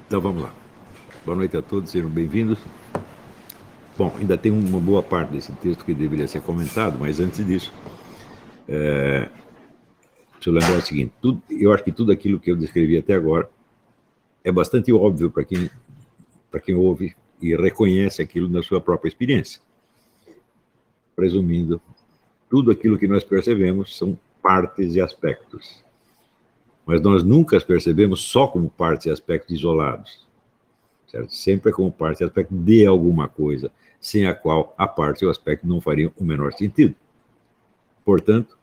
Então vamos lá. Boa noite a todos, sejam bem-vindos. Bom, ainda tem uma boa parte desse texto que deveria ser comentado, mas antes disso, deixa eu lembrar o seguinte: eu acho que tudo aquilo que eu descrevi até agora é bastante óbvio para quem ouve e reconhece aquilo na sua própria experiência. Resumindo, tudo aquilo que nós percebemos são partes e aspectos. Mas nós nunca as percebemos só como partes e aspectos isolados. Certo? Sempre como parte e aspecto de alguma coisa, sem a qual a parte e o aspecto não fariam o menor sentido. Portanto,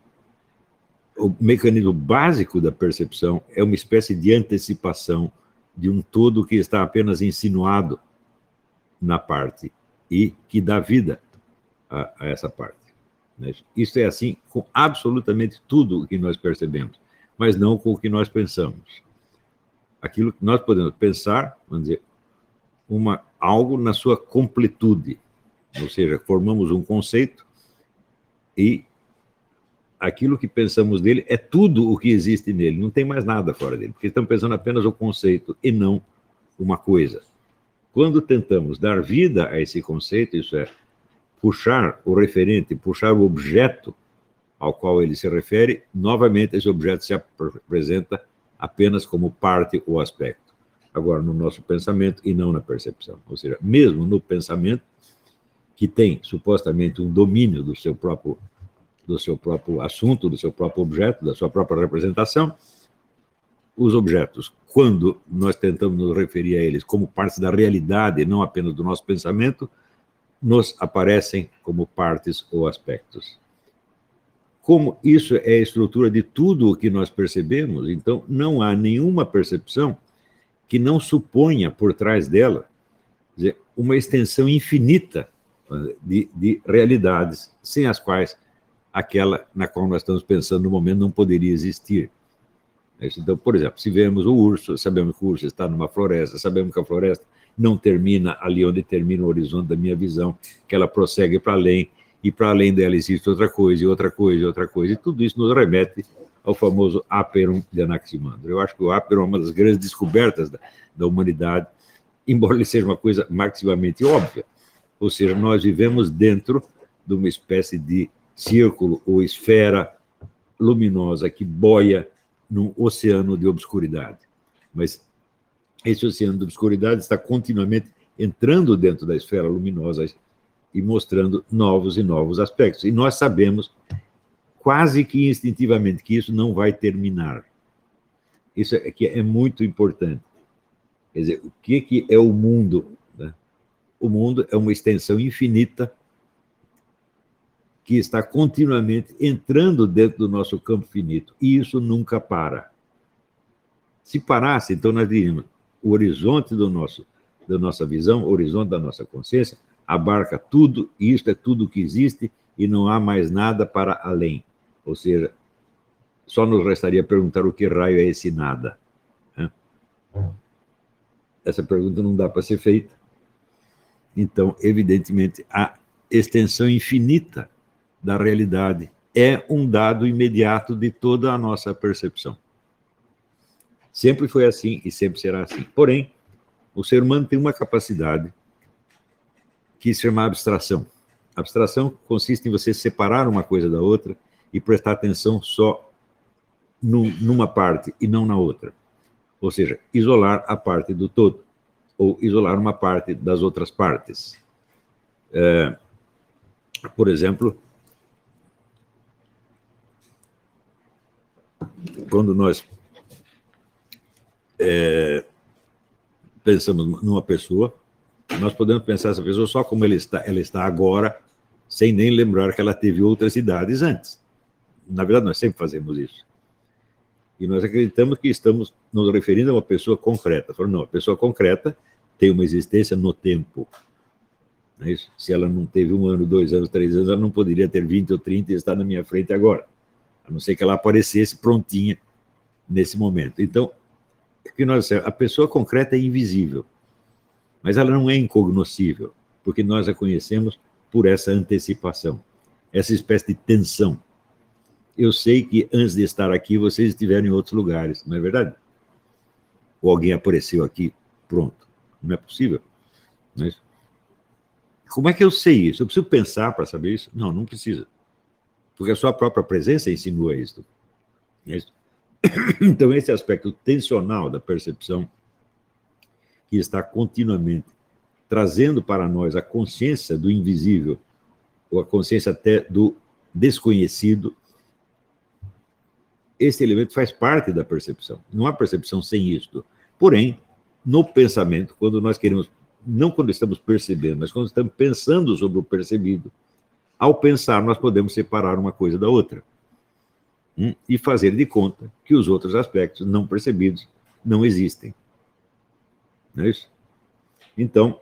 o mecanismo básico da percepção é uma espécie de antecipação de um todo que está apenas insinuado na parte e que dá vida a essa parte. Isso é assim com absolutamente tudo o que nós percebemos, mas não com o que nós pensamos. Aquilo que nós podemos pensar, vamos dizer, algo na sua completude, ou seja, formamos um conceito e aquilo que pensamos dele é tudo o que existe nele, não tem mais nada fora dele, porque estamos pensando apenas o conceito e não uma coisa. Quando tentamos dar vida a esse conceito, isso é, puxar o referente, puxar o objeto ao qual ele se refere, novamente esse objeto se apresenta apenas como parte ou aspecto. Agora, no nosso pensamento e não na percepção. Ou seja, mesmo no pensamento, que tem supostamente um domínio do seu próprio assunto, do seu próprio objeto, da sua própria representação, os objetos, quando nós tentamos nos referir a eles como partes da realidade, não apenas do nosso pensamento, nos aparecem como partes ou aspectos. Como isso é a estrutura de tudo o que nós percebemos, então não há nenhuma percepção que não suponha por trás dela dizer, uma extensão infinita de realidades, sem as quais aquela na qual nós estamos pensando no momento não poderia existir. Então, por exemplo, se vemos o urso, sabemos que o urso está numa floresta, sabemos que a floresta não termina ali onde termina o horizonte da minha visão, que ela prossegue para além, e para além dela existe outra coisa, e outra coisa, e outra coisa, e tudo isso nos remete ao famoso Aperum de Anaximandro. Eu acho que o Aperum é uma das grandes descobertas da humanidade, embora ele seja uma coisa maximamente óbvia. Ou seja, nós vivemos dentro de uma espécie de círculo ou esfera luminosa que boia num oceano de obscuridade. Mas esse oceano de obscuridade está continuamente entrando dentro da esfera luminosa e mostrando novos e novos aspectos. E nós sabemos, quase que instintivamente, que isso não vai terminar. Isso é muito importante. Quer dizer, o que é o mundo? Né? O mundo é uma extensão infinita que está continuamente entrando dentro do nosso campo finito. E isso nunca para. Se parasse, então nós diríamos, o horizonte da nossa visão, o horizonte da nossa consciência, abarca tudo, e isto é tudo que existe, e não há mais nada para além. Ou seja, só nos restaria perguntar o que raio é esse nada. Né? Essa pergunta não dá para ser feita. Então, evidentemente, a extensão infinita da realidade é um dado imediato de toda a nossa percepção. Sempre foi assim e sempre será assim. Porém, o ser humano tem uma capacidade que se chama abstração. Abstração consiste em você separar uma coisa da outra e prestar atenção só numa parte e não na outra. Ou seja, isolar a parte do todo, ou isolar uma parte das outras partes. Por exemplo, quando nós pensamos numa pessoa, nós podemos pensar essa pessoa só como ela está agora, sem nem lembrar que ela teve outras idades antes. Na verdade, nós sempre fazemos isso. E nós acreditamos que estamos nos referindo a uma pessoa concreta. Falando, não, a pessoa concreta tem uma existência no tempo. Não é isso? Se ela não teve 1 ano, 2 anos, 3 anos, ela não poderia ter 20 ou 30 e estar na minha frente agora. A não ser que ela aparecesse prontinha nesse momento. Então, a pessoa concreta é invisível, mas ela não é incognoscível, porque nós a conhecemos por essa antecipação, essa espécie de tensão. Eu sei que antes de estar aqui, vocês estiveram em outros lugares, não é verdade? Ou alguém apareceu aqui pronto. Não é possível. Não é isso? Como é que eu sei isso? Eu preciso pensar para saber isso? Não, não precisa. Porque a sua própria presença insinua isso. Não é isso? Então, esse aspecto tensional da percepção, que está continuamente trazendo para nós a consciência do invisível, ou a consciência até do desconhecido, esse elemento faz parte da percepção. Não há percepção sem isto. Porém, no pensamento, quando nós queremos, não quando estamos percebendo, mas quando estamos pensando sobre o percebido, ao pensar, nós podemos separar uma coisa da outra e fazer de conta que os outros aspectos não percebidos não existem. Não é isso? Então,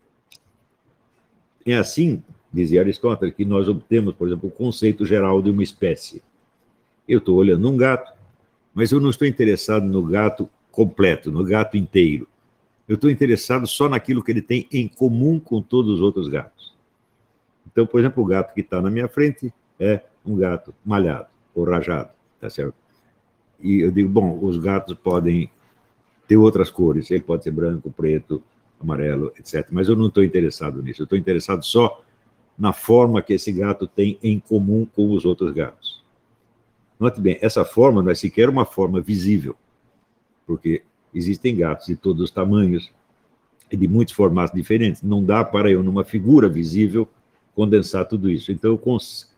é assim, dizia Aristóteles, que nós obtemos, por exemplo, o conceito geral de uma espécie. Eu estou olhando um gato, mas eu não estou interessado no gato completo, no gato inteiro. Eu estou interessado só naquilo que ele tem em comum com todos os outros gatos. Então, por exemplo, o gato que está na minha frente é um gato malhado ou rajado, tá certo? E eu digo, bom, os gatos podem ter outras cores, ele pode ser branco, preto, amarelo, etc. Mas eu não estou interessado nisso, eu estou interessado só na forma que esse gato tem em comum com os outros gatos. Note bem, essa forma não é sequer uma forma visível, porque existem gatos de todos os tamanhos e de muitos formatos diferentes. Não dá para eu, numa figura visível, condensar tudo isso. Então, eu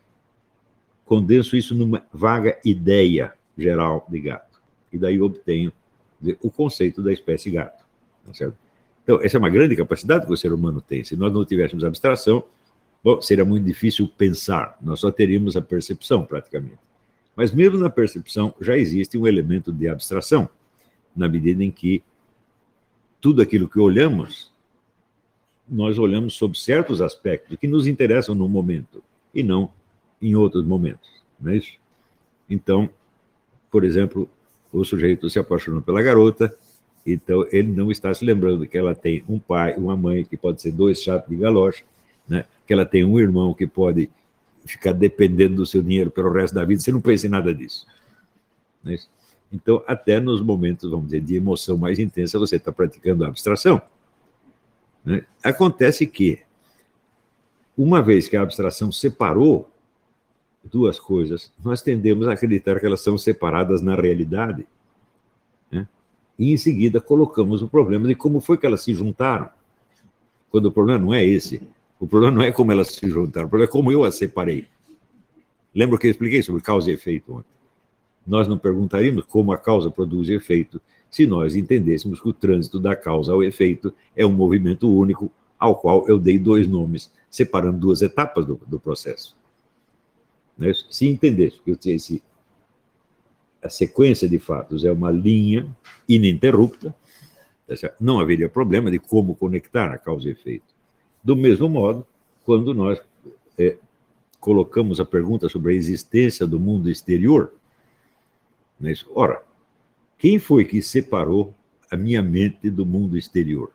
condenso isso numa vaga ideia geral de gato. E daí eu obtenho o conceito da espécie gato. Tá certo? Então, essa é uma grande capacidade que o ser humano tem. Se nós não tivéssemos abstração, bom, seria muito difícil pensar. Nós só teríamos a percepção, praticamente. Mas mesmo na percepção, já existe um elemento de abstração, na medida em que tudo aquilo que olhamos, nós olhamos sobre certos aspectos que nos interessam no momento, e não em outros momentos. Não é isso? Então, por exemplo, o sujeito se apaixonou pela garota, então ele não está se lembrando que ela tem um pai, uma mãe, que pode ser 2 chatos de galocha, né? Que ela tem um irmão que pode ficar dependendo do seu dinheiro pelo resto da vida. Você não pensa em nada disso. Não é isso? Então, até nos momentos, vamos dizer, de emoção mais intensa, você está praticando a abstração. Né? Acontece que, uma vez que a abstração separou duas coisas, nós tendemos a acreditar que elas são separadas na realidade. Né? E, em seguida, colocamos o problema de como foi que elas se juntaram. Quando o problema não é esse. O problema não é como elas se juntaram, o problema é como eu as separei. Lembra que eu expliquei sobre causa e efeito ontem? Nós não perguntaríamos como a causa produz efeito se nós entendêssemos que o trânsito da causa ao efeito é um movimento único ao qual eu dei 2 nomes, separando 2 etapas do processo. Se entendesse que a sequência de fatos é uma linha ininterrupta, não haveria problema de como conectar a causa e efeito. Do mesmo modo, quando nós colocamos a pergunta sobre a existência do mundo exterior, ora, quem foi que separou a minha mente do mundo exterior?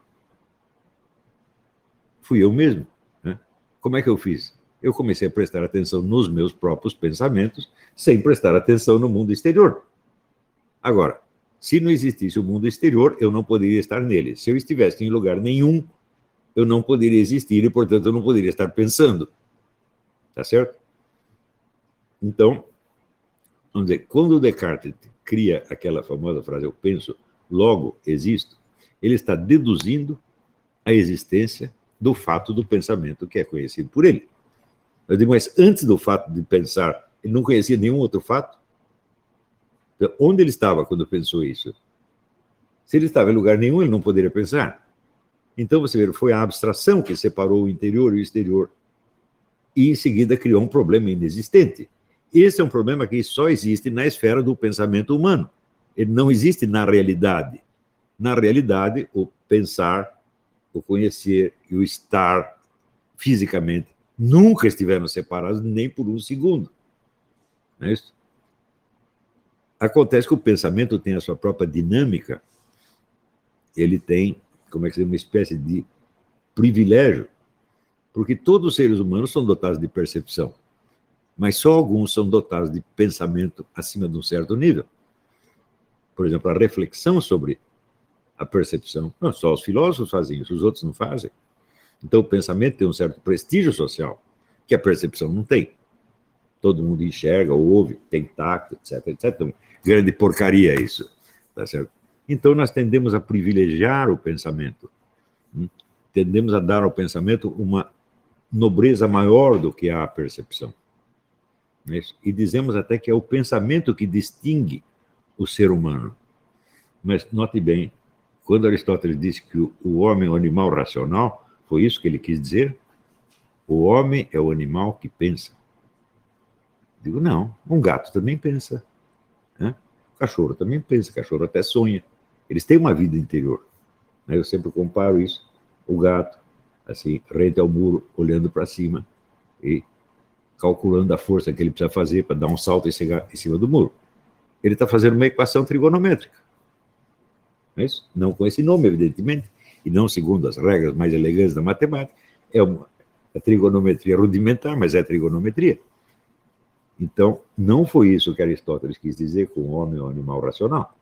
Fui eu mesmo. Né? Como é que eu fiz? Eu comecei a prestar atenção nos meus próprios pensamentos, sem prestar atenção no mundo exterior. Agora, se não existisse o mundo exterior, eu não poderia estar nele. Se eu estivesse em lugar nenhum, eu não poderia existir e, portanto, eu não poderia estar pensando. Tá certo? Então, vamos dizer, quando o Descartes cria aquela famosa frase, eu penso, logo existo, ele está deduzindo a existência do fato do pensamento que é conhecido por ele. Eu digo, mas antes do fato de pensar, ele não conhecia nenhum outro fato? Então, onde ele estava quando pensou isso? Se ele estava em lugar nenhum, ele não poderia pensar. Então, você vê, foi a abstração que separou o interior e o exterior e, em seguida, criou um problema inexistente. Esse é um problema que só existe na esfera do pensamento humano. Ele não existe na realidade. Na realidade, o pensar, o conhecer e o estar fisicamente nunca estiveram separados nem por um segundo. Não é isso? Acontece que o pensamento tem a sua própria dinâmica, ele tem, como é que se diz, uma espécie de privilégio, porque todos os seres humanos são dotados de percepção, mas só alguns são dotados de pensamento acima de um certo nível. Por exemplo, a reflexão sobre a percepção. Não, só os filósofos fazem isso, os outros não fazem. Então, o pensamento tem um certo prestígio social, que a percepção não tem. Todo mundo enxerga, ouve, tem tato, etc, etc. Então, grande porcaria isso. Tá certo? Então, nós tendemos a privilegiar o pensamento. Tendemos a dar ao pensamento uma nobreza maior do que a percepção. E dizemos até que é o pensamento que distingue o ser humano. Mas note bem, quando Aristóteles disse que o homem é um animal racional, foi isso que ele quis dizer? O homem é o animal que pensa. Digo, não, um gato também pensa. Né? O cachorro também pensa, o cachorro até sonha. Eles têm uma vida interior. Eu sempre comparo isso, o gato, assim, rente ao muro, olhando para cima e calculando a força que ele precisa fazer para dar um salto e chegar em cima do muro. Ele está fazendo uma equação trigonométrica. Não é isso? Não com esse nome, evidentemente, e não segundo as regras mais elegantes da matemática. É uma trigonometria rudimentar, mas é trigonometria. Então, não foi isso que Aristóteles quis dizer com o homem é um animal racional.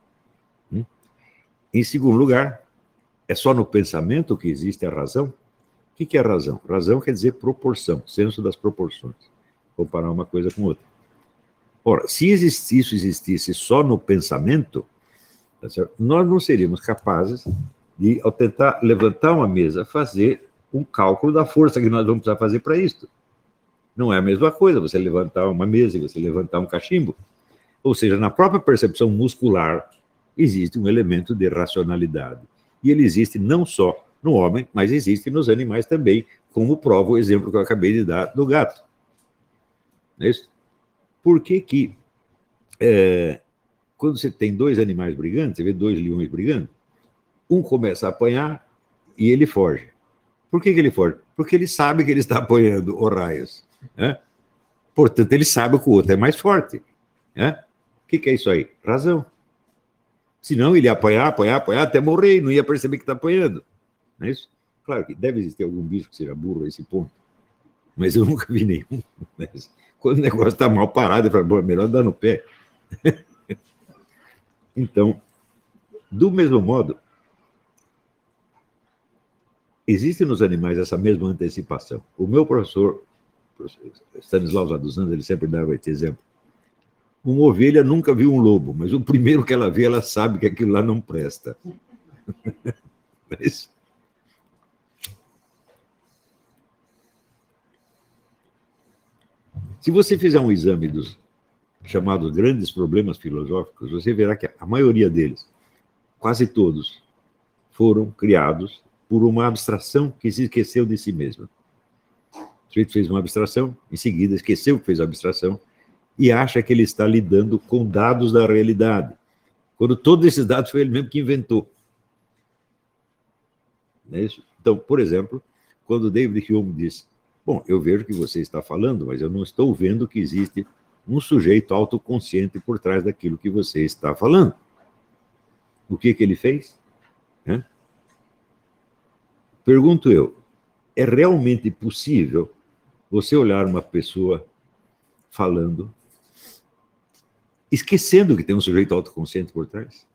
Em segundo lugar, é só no pensamento que existe a razão? O que é razão? Razão quer dizer proporção, senso das proporções. Comparar uma coisa com outra. Ora, se isso existisse só no pensamento, tá certo? Nós não seríamos capazes de, ao tentar levantar uma mesa, fazer um cálculo da força que nós vamos precisar fazer para isso. Não é a mesma coisa você levantar uma mesa e você levantar um cachimbo. Ou seja, na própria percepção muscular existe um elemento de racionalidade. E ele existe não só no homem, mas existe nos animais também, como prova o exemplo que eu acabei de dar do gato. Não é isso? Por que quando você tem dois animais brigando, você vê dois leões brigando, um começa a apanhar e ele foge. Por que ele foge? Porque ele sabe que ele está apanhando os raios. Né? Portanto, ele sabe que o outro é mais forte. Né? O que é isso aí? Razão. Senão ele ia apanhar, até morrer e não ia perceber que está apanhando. Não é isso? Claro que deve existir algum bicho que seja burro a esse ponto, mas eu nunca vi nenhum. Mas quando o negócio está mal parado, eu falo, bom, é melhor dar no pé. Então, do mesmo modo, existe nos animais essa mesma antecipação. O meu professor Stanislau dos Anjos, ele sempre dava esse exemplo. Uma ovelha nunca viu um lobo, mas o primeiro que ela vê, ela sabe que aquilo lá não presta. Mas... se você fizer um exame dos chamados grandes problemas filosóficos, você verá que a maioria deles, quase todos, foram criados por uma abstração que se esqueceu de si mesma. O sujeito fez uma abstração, em seguida esqueceu que fez a abstração e acha que ele está lidando com dados da realidade, quando todos esses dados foi ele mesmo que inventou. Não é isso? Então, por exemplo, quando David Hume diz, bom, eu vejo que você está falando, mas eu não estou vendo que existe um sujeito autoconsciente por trás daquilo que você está falando. O que ele fez? Pergunto eu, é realmente possível você olhar uma pessoa falando, esquecendo que tem um sujeito autoconsciente por trás?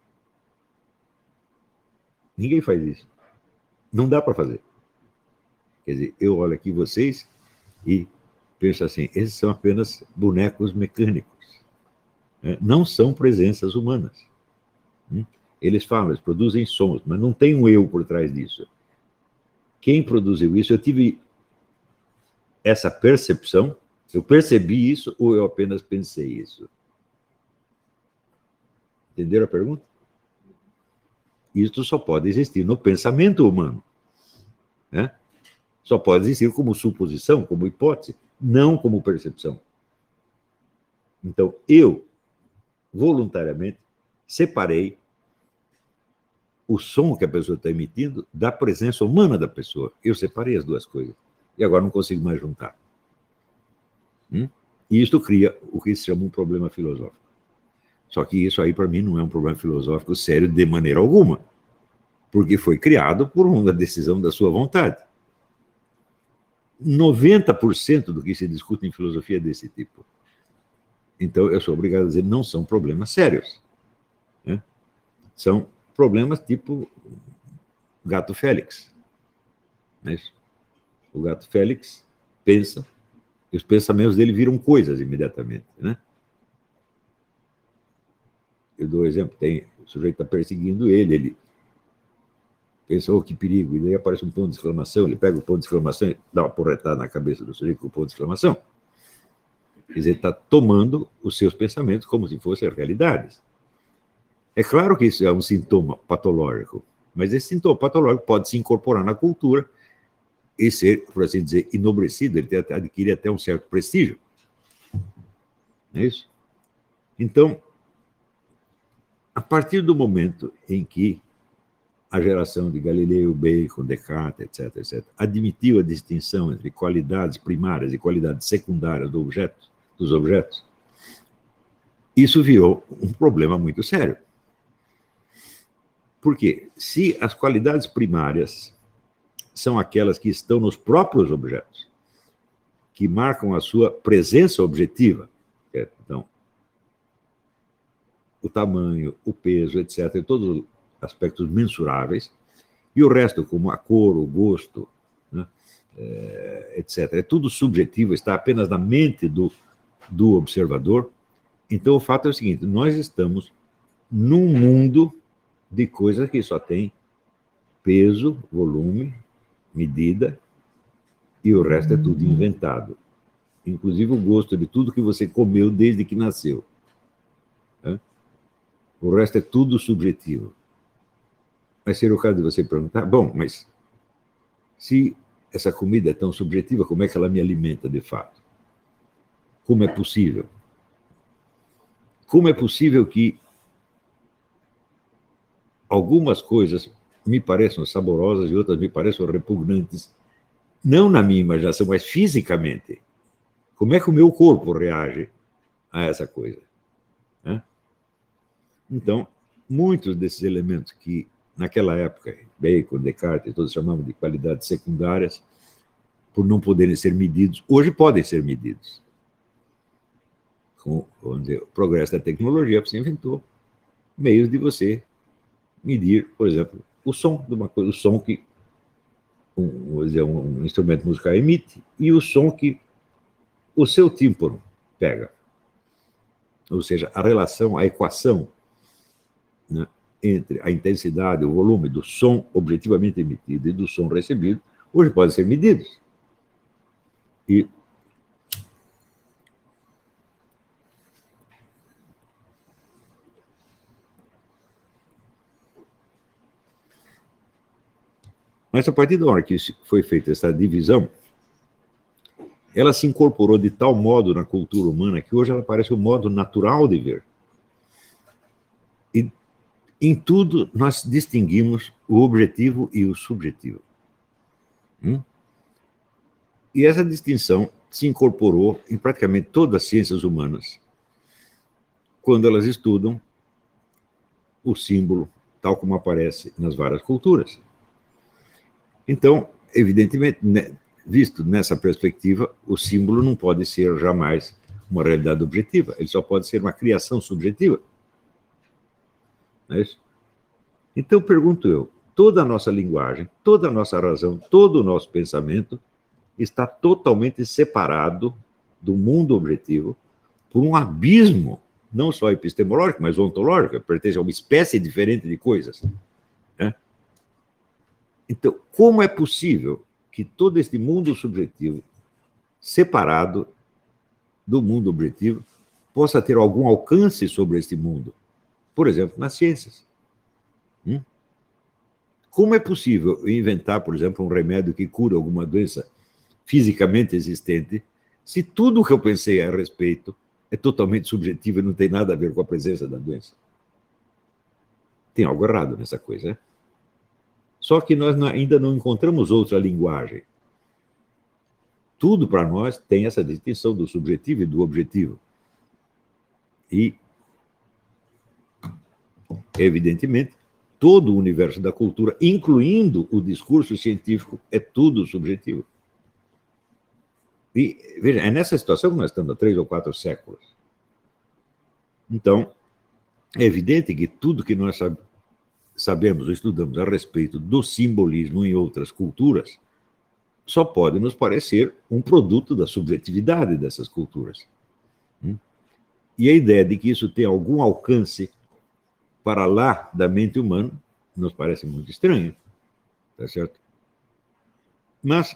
Ninguém faz isso. Não dá para fazer. Quer dizer, eu olho aqui vocês e penso assim, esses são apenas bonecos mecânicos. Não são presenças humanas. Eles falam, eles produzem sons, mas não tem um eu por trás disso. Quem produziu isso? Eu tive essa percepção, eu percebi isso ou eu apenas pensei isso? Entenderam a pergunta? Isso só pode existir no pensamento humano. Né? Só pode existir como suposição, como hipótese, não como percepção. Então, eu, voluntariamente, separei o som que a pessoa está emitindo da presença humana da pessoa. Eu separei as duas coisas. E agora não consigo mais juntar. E isso cria o que se chama um problema filosófico. Só que isso aí, para mim, não é um problema filosófico sério de maneira alguma. Porque foi criado por uma decisão da sua vontade. 90% do que se discute em filosofia é desse tipo. Então, eu sou obrigado a dizer, não são problemas sérios. Né? São problemas tipo gato Félix. Não é isso? O gato Félix pensa, e os pensamentos dele viram coisas imediatamente, né? Eu dou um exemplo, o sujeito está perseguindo ele pensa, oh, que perigo, e daí aparece um ponto de exclamação, ele pega o ponto de exclamação e dá uma porretada na cabeça do sujeito com o ponto de exclamação. Quer dizer, está tomando os seus pensamentos como se fossem realidades. É claro que isso é um sintoma patológico, mas esse sintoma patológico pode se incorporar na cultura e ser, por assim dizer, enobrecido, ele adquire até um certo prestígio. Não é isso? Então, a partir do momento em que a geração de Galileu, Bacon, Descartes, etc., admitiu a distinção entre qualidades primárias e qualidades secundárias dos objetos, isso virou um problema muito sério. Por quê? Se as qualidades primárias são aquelas que estão nos próprios objetos, que marcam a sua presença objetiva, então, o tamanho, o peso, etc., todos os aspectos mensuráveis, e o resto, como a cor, o gosto, né, etc., é tudo subjetivo, está apenas na mente do observador. Então, o fato é o seguinte, nós estamos num mundo de coisas que só tem peso, volume, medida, e o resto é tudo inventado. Inclusive o gosto de tudo que você comeu desde que nasceu. Né? O resto é tudo subjetivo. Mas seria o caso de você perguntar, bom, mas se essa comida é tão subjetiva, como é que ela me alimenta de fato? Como é possível? Como é possível que algumas coisas me pareçam saborosas e outras me pareçam repugnantes, não na minha imaginação, mas fisicamente? Como é que o meu corpo reage a essa coisa? Né? Então, muitos desses elementos que, naquela época, Bacon, Descartes, todos chamavam de qualidades secundárias, por não poderem ser medidos, hoje podem ser medidos. Com, vamos dizer, o progresso da tecnologia, você inventou meios de você medir, por exemplo, o som de uma coisa, o som que um instrumento musical emite e o som que o seu tímpano pega. Ou seja, a relação, a equação, né, entre a intensidade, o volume do som objetivamente emitido e do som recebido, hoje podem ser medidos. Mas a partir da hora que foi feita essa divisão, ela se incorporou de tal modo na cultura humana que hoje ela parece um modo natural de ver. E em tudo nós distinguimos o objetivo e o subjetivo. E essa distinção se incorporou em praticamente todas as ciências humanas, quando elas estudam o símbolo tal como aparece nas várias culturas. Então, evidentemente, visto nessa perspectiva, o símbolo não pode ser jamais uma realidade objetiva, ele só pode ser uma criação subjetiva. Não é isso? Então, pergunto eu, toda a nossa linguagem, toda a nossa razão, todo o nosso pensamento está totalmente separado do mundo objetivo por um abismo, não só epistemológico, mas ontológico, pertence a uma espécie diferente de coisas. Né? Então, como é possível que todo este mundo subjetivo, separado do mundo objetivo, possa ter algum alcance sobre este mundo? Por exemplo, nas ciências. Como é possível inventar, por exemplo, um remédio que cura alguma doença fisicamente existente, se tudo o que eu pensei a respeito é totalmente subjetivo e não tem nada a ver com a presença da doença? Tem algo errado nessa coisa, né? Só que nós ainda não encontramos outra linguagem. Tudo para nós tem essa distinção do subjetivo e do objetivo. E, evidentemente, todo o universo da cultura, incluindo o discurso científico, é tudo subjetivo. E, veja, é nessa situação que nós estamos há 3 ou 4 séculos. Então, é evidente que tudo que nós sabemos ou estudamos a respeito do simbolismo em outras culturas só pode nos parecer um produto da subjetividade dessas culturas. E a ideia de que isso tem algum alcance para lá da mente humana nos parece muito estranho, tá certo? Mas,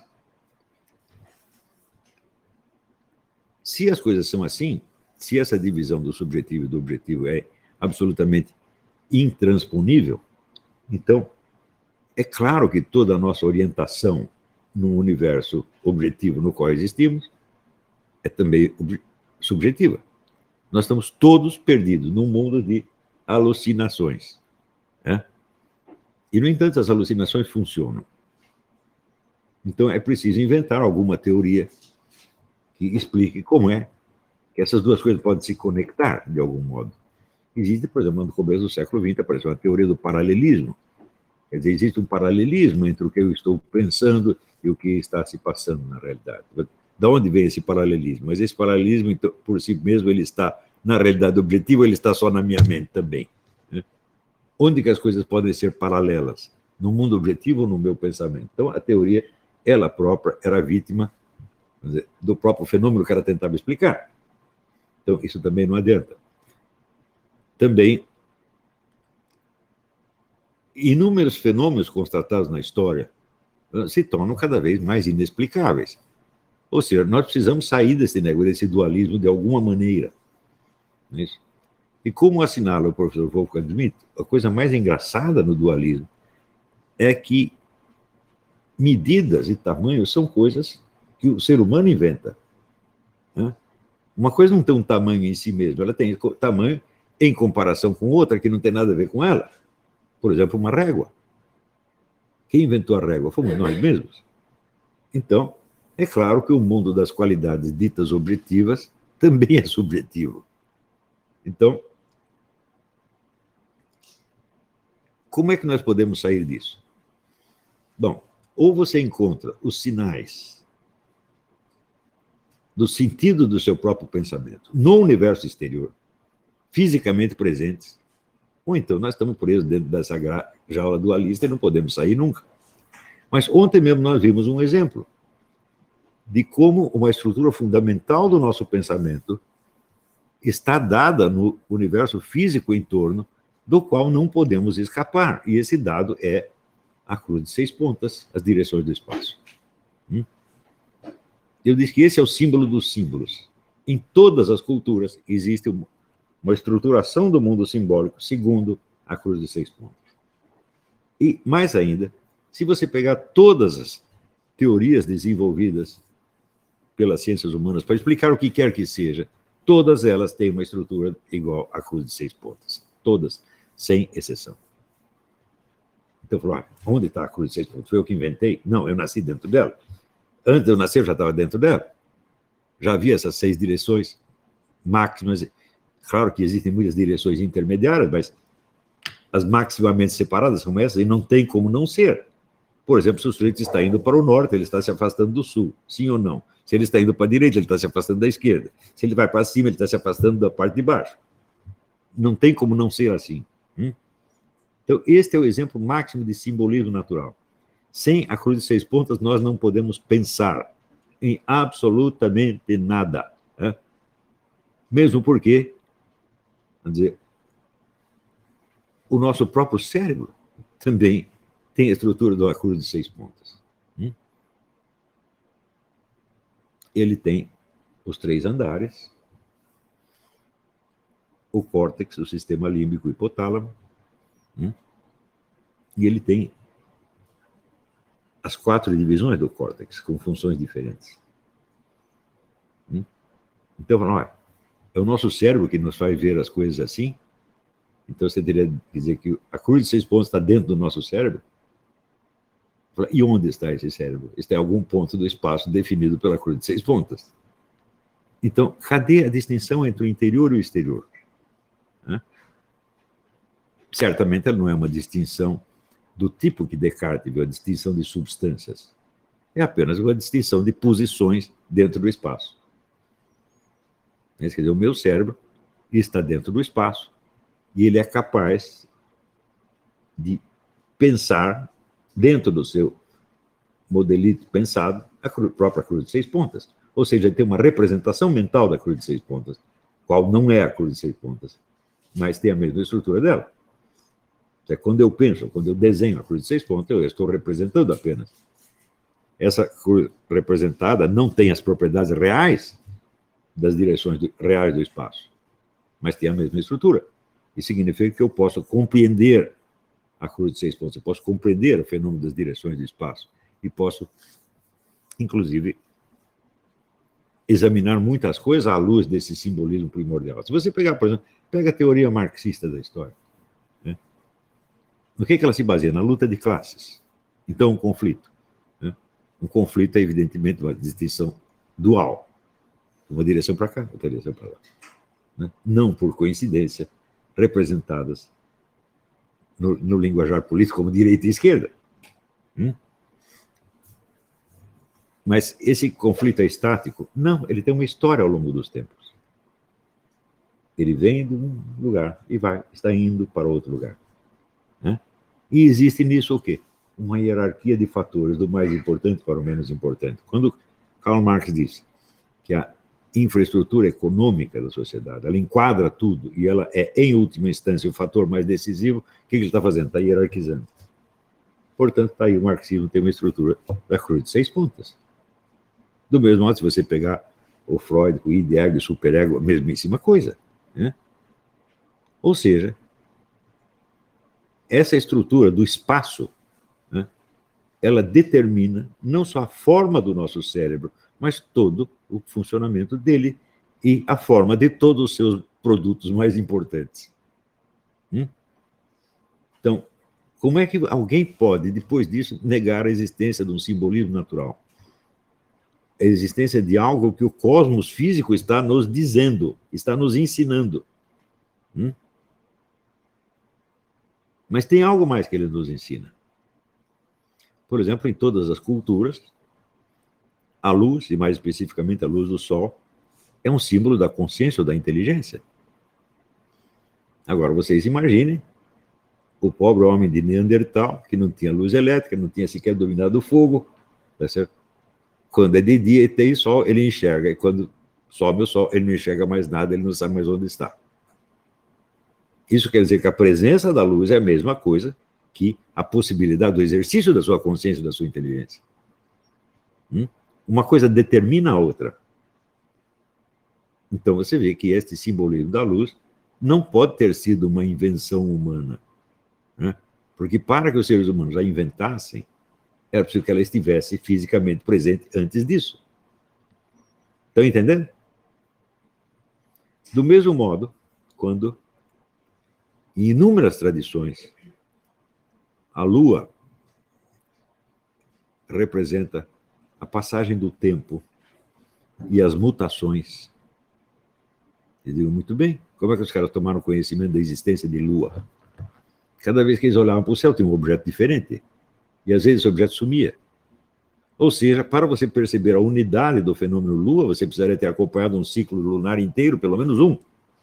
se as coisas são assim, se essa divisão do subjetivo e do objetivo é absolutamente intransponível, então é claro que toda a nossa orientação no universo objetivo no qual existimos é também subjetiva. Nós estamos todos perdidos num mundo de alucinações. Né? E, no entanto, as alucinações funcionam. Então, é preciso inventar alguma teoria que explique como é que essas duas coisas podem se conectar, de algum modo. Existe, por exemplo, no começo do século XX, apareceu a teoria do paralelismo. Quer dizer, existe um paralelismo entre o que eu estou pensando e o que está se passando na realidade. De onde vem esse paralelismo? Mas esse paralelismo, então, por si mesmo, ele está na realidade objetiva, ou ele está só na minha mente também? Né? Onde que as coisas podem ser paralelas? No mundo objetivo ou no meu pensamento? Então, a teoria, ela própria, era vítima do próprio fenômeno que ela tentava explicar. Então, isso também não adianta. Também, inúmeros fenômenos constatados na história se tornam cada vez mais inexplicáveis. Ou seja, nós precisamos sair desse negócio, desse dualismo de alguma maneira. Não é isso? E como assinala o professor Wolfgang Schmidt, a coisa mais engraçada no dualismo é que medidas e tamanhos são coisas que o ser humano inventa. Né? Uma coisa não tem um tamanho em si mesmo, ela tem tamanho em comparação com outra que não tem nada a ver com ela. Por exemplo, uma régua. Quem inventou a régua? Fomos nós mesmos. Então, é claro que o mundo das qualidades ditas objetivas também é subjetivo. Então, como é que nós podemos sair disso? Bom, ou você encontra os sinais do sentido do seu próprio pensamento no universo exterior, fisicamente presentes, ou então nós estamos presos dentro dessa jaula dualista e não podemos sair nunca. Mas ontem mesmo nós vimos um exemplo de como uma estrutura fundamental do nosso pensamento está dada no universo físico em torno, do qual não podemos escapar. E esse dado é a cruz de 6 pontas, as direções do espaço. Eu disse que esse é o símbolo dos símbolos. Em todas as culturas existe uma estruturação do mundo simbólico segundo a cruz de 6 pontas. E, mais ainda, se você pegar todas as teorias desenvolvidas pelas ciências humanas para explicar o que quer que seja, todas elas têm uma estrutura igual à cruz de 6 pontas. Todas, sem exceção. Então, falou, onde está a cruz de 6 pontas? Foi eu que inventei? Não, eu nasci dentro dela. Antes de eu nascer, eu já estava dentro dela. Já havia essas 6 direções máximas. Claro que existem muitas direções intermediárias, mas as maximamente separadas são essas e não tem como não ser. Por exemplo, se o sujeito está indo para o norte, ele está se afastando do sul, sim ou não? Se ele está indo para a direita, ele está se afastando da esquerda. Se ele vai para cima, ele está se afastando da parte de baixo. Não tem como não ser assim. Então, este é o exemplo máximo de simbolismo natural. Sem a cruz de 6 pontas, nós não podemos pensar em absolutamente nada. Né? Mesmo porque, vamos dizer, o nosso próprio cérebro também tem a estrutura de uma cruz de 6 pontas. Ele tem os 3 andares, o córtex, o sistema límbico e hipotálamo, e ele tem as 4 divisões do córtex, com funções diferentes. Então, olha, é o nosso cérebro que nos faz ver as coisas assim. Então, você teria que dizer que a cruz de 6 pontos está dentro do nosso cérebro? E onde está esse cérebro? Está em algum ponto do espaço definido pela cruz de 6 pontas. Então, cadê a distinção entre o interior e o exterior? Certamente ela não é uma distinção do tipo que Descartes viu, a distinção de substâncias. É apenas uma distinção de posições dentro do espaço. Quer dizer, o meu cérebro está dentro do espaço e ele é capaz de pensar dentro do seu modelito pensado a própria cruz de 6 pontas. Ou seja, tem uma representação mental da cruz de 6 pontas, qual não é a cruz de 6 pontas, mas tem a mesma estrutura dela. Quando eu penso, quando eu desenho a cruz de 6 pontas, eu estou representando apenas. Essa cruz representada não tem as propriedades reais das direções reais do espaço, mas tem a mesma estrutura. Isso significa que eu posso compreender a cruz de 6 pontos, eu posso compreender o fenômeno das direções do espaço e posso, inclusive, examinar muitas coisas à luz desse simbolismo primordial. Se você pegar, por exemplo, pega a teoria marxista da história, né? No que ela se baseia? Na luta de classes. Então, um conflito. Né? Um conflito é, evidentemente, uma distinção dual. Uma direção para cá, outra direção para lá. Né? Não por coincidência, representadas no linguajar político como direita e esquerda. Mas esse conflito é estático? Não, ele tem uma história ao longo dos tempos. Ele vem de um lugar e está indo para outro lugar. Né? E existe nisso o quê? Uma hierarquia de fatores, do mais importante para o menos importante. Quando Karl Marx diz que a infraestrutura econômica da sociedade, ela enquadra tudo e ela é, em última instância, o fator mais decisivo, o que ele está fazendo? Está hierarquizando. Portanto, está aí o marxismo tem uma estrutura da cruz de 6 pontas. Do mesmo modo, se você pegar o Freud, o id, ego e o superego, a mesmíssima coisa. Né? Ou seja, essa estrutura do espaço, né, ela determina não só a forma do nosso cérebro, mas todo o funcionamento dele e a forma de todos os seus produtos mais importantes. Então, como é que alguém pode, depois disso, negar a existência de um simbolismo natural? A existência de algo que o cosmos físico está nos dizendo, está nos ensinando. Mas tem algo mais que ele nos ensina. Por exemplo, em todas as culturas, a luz, e mais especificamente a luz do sol, é um símbolo da consciência ou da inteligência. Agora, vocês imaginem o pobre homem de Neandertal, que não tinha luz elétrica, não tinha sequer dominado o fogo, tá certo? Quando é de dia e tem sol, ele enxerga, e quando sobe o sol, ele não enxerga mais nada, ele não sabe mais onde está. Isso quer dizer que a presença da luz é a mesma coisa que a possibilidade do exercício da sua consciência, da sua inteligência. Uma coisa determina a outra. Então você vê que este simbolismo da luz não pode ter sido uma invenção humana. Né? Porque para que os seres humanos a inventassem, era preciso que ela estivesse fisicamente presente antes disso. Estão entendendo? Do mesmo modo, quando, em inúmeras tradições, a lua representa a passagem do tempo e as mutações. Eu digo, muito bem, como é que os caras tomaram conhecimento da existência de lua? Cada vez que eles olhavam para o céu, tinha um objeto diferente. E às vezes esse objeto sumia. Ou seja, para você perceber a unidade do fenômeno lua, você precisaria ter acompanhado um ciclo lunar inteiro, pelo menos um.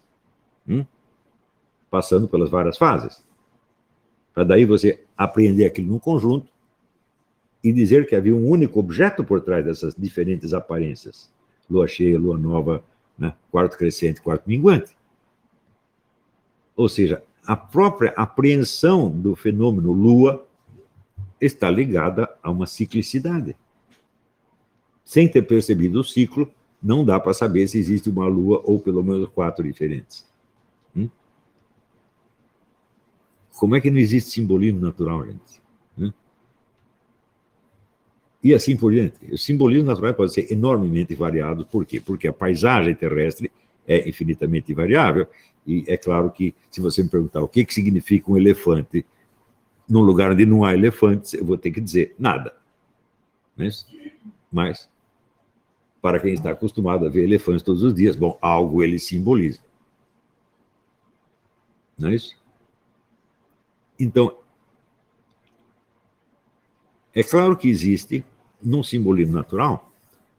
Passando pelas várias fases. Para daí você apreender aquilo num conjunto e dizer que havia um único objeto por trás dessas diferentes aparências. Lua cheia, lua nova, né? Quarto crescente, quarto minguante. Ou seja, a própria apreensão do fenômeno lua está ligada a uma ciclicidade. Sem ter percebido o ciclo, não dá para saber se existe uma lua ou pelo menos 4 diferentes. Como é que não existe simbolismo natural, gente? E assim por diante. O simbolismo natural pode ser enormemente variado. Por quê? Porque a paisagem terrestre é infinitamente variável. E é claro que, se você me perguntar o que significa um elefante num lugar onde não há elefantes, eu vou ter que dizer nada. Mas, para quem está acostumado a ver elefantes todos os dias, bom, algo ele simboliza. Não é isso? Então, é claro que existe, num simbolismo natural,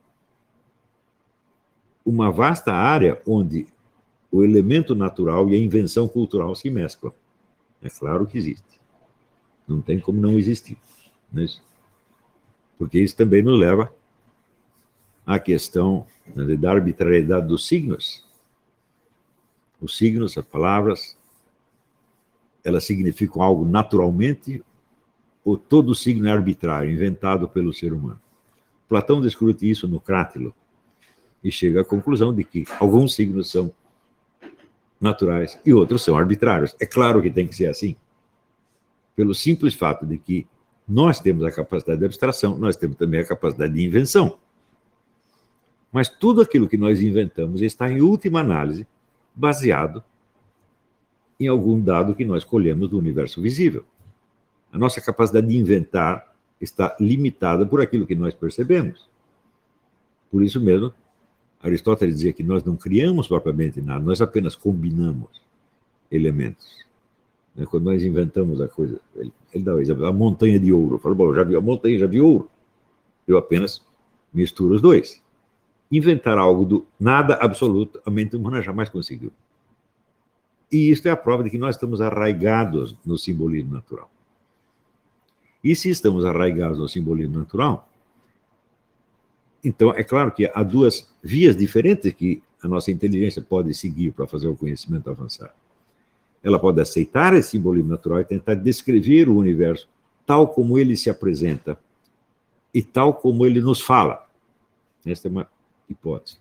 uma vasta área onde o elemento natural e a invenção cultural se mesclam. É claro que existe. Não tem como não existir. Não é isso? Porque isso também nos leva à questão, né, da arbitrariedade dos signos. Os signos, as palavras, elas significam algo naturalmente, ou todo signo é arbitrário, inventado pelo ser humano. Platão discute isso no Crátilo e chega à conclusão de que alguns signos são naturais e outros são arbitrários. É claro que tem que ser assim, pelo simples fato de que nós temos a capacidade de abstração, nós temos também a capacidade de invenção. Mas tudo aquilo que nós inventamos está, em última análise, baseado em algum dado que nós colhemos do universo visível. A nossa capacidade de inventar está limitada por aquilo que nós percebemos. Por isso mesmo, Aristóteles dizia que nós não criamos propriamente nada, nós apenas combinamos elementos. Quando nós inventamos a coisa, ele dá o exemplo, a montanha de ouro. Fala, bom, já vi a montanha, já vi ouro. Eu apenas misturo os dois. Inventar algo do nada absoluto, a mente humana jamais conseguiu. E isso é a prova de que nós estamos arraigados no simbolismo natural. E se estamos arraigados no simbolismo natural, então é claro que há duas vias diferentes que a nossa inteligência pode seguir para fazer o conhecimento avançar. Ela pode aceitar esse simbolismo natural e tentar descrever o universo tal como ele se apresenta e tal como ele nos fala. Esta é uma hipótese.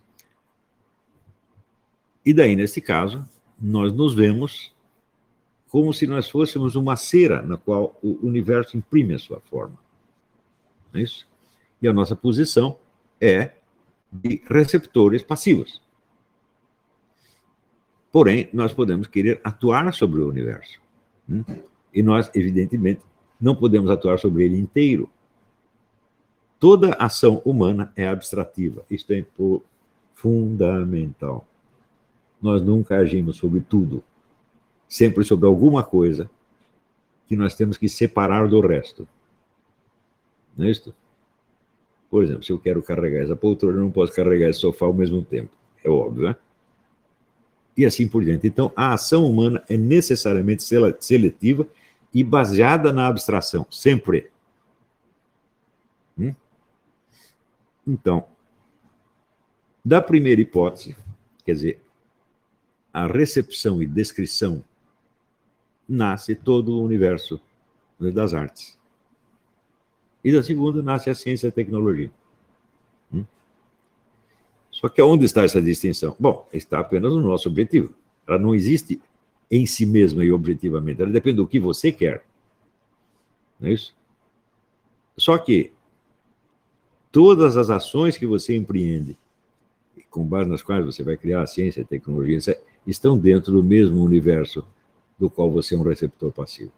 E daí, nesse caso, nós nos vemos como se nós fôssemos uma cera na qual o universo imprime a sua forma. Não é isso? E a nossa posição é de receptores passivos. Porém, nós podemos querer atuar sobre o universo. E nós, evidentemente, não podemos atuar sobre ele inteiro. Toda ação humana é abstrativa. Isto é fundamental. Nós nunca agimos sobre tudo. Sempre sobre alguma coisa que nós temos que separar do resto. Não é isso? Por exemplo, se eu quero carregar essa poltrona, eu não posso carregar esse sofá ao mesmo tempo. É óbvio, né? E assim por diante. Então, a ação humana é necessariamente seletiva e baseada na abstração, sempre. Então, da primeira hipótese, quer dizer, a recepção e descrição, nasce todo o universo das artes. E da segunda, nasce a ciência e a tecnologia. Só que onde está essa distinção? Bom, está apenas no nosso objetivo. Ela não existe em si mesma e objetivamente. Ela depende do que você quer. Não é isso? Só que todas as ações que você empreende, com base nas quais você vai criar a ciência e a tecnologia, estão dentro do mesmo universo do qual você é um receptor passivo.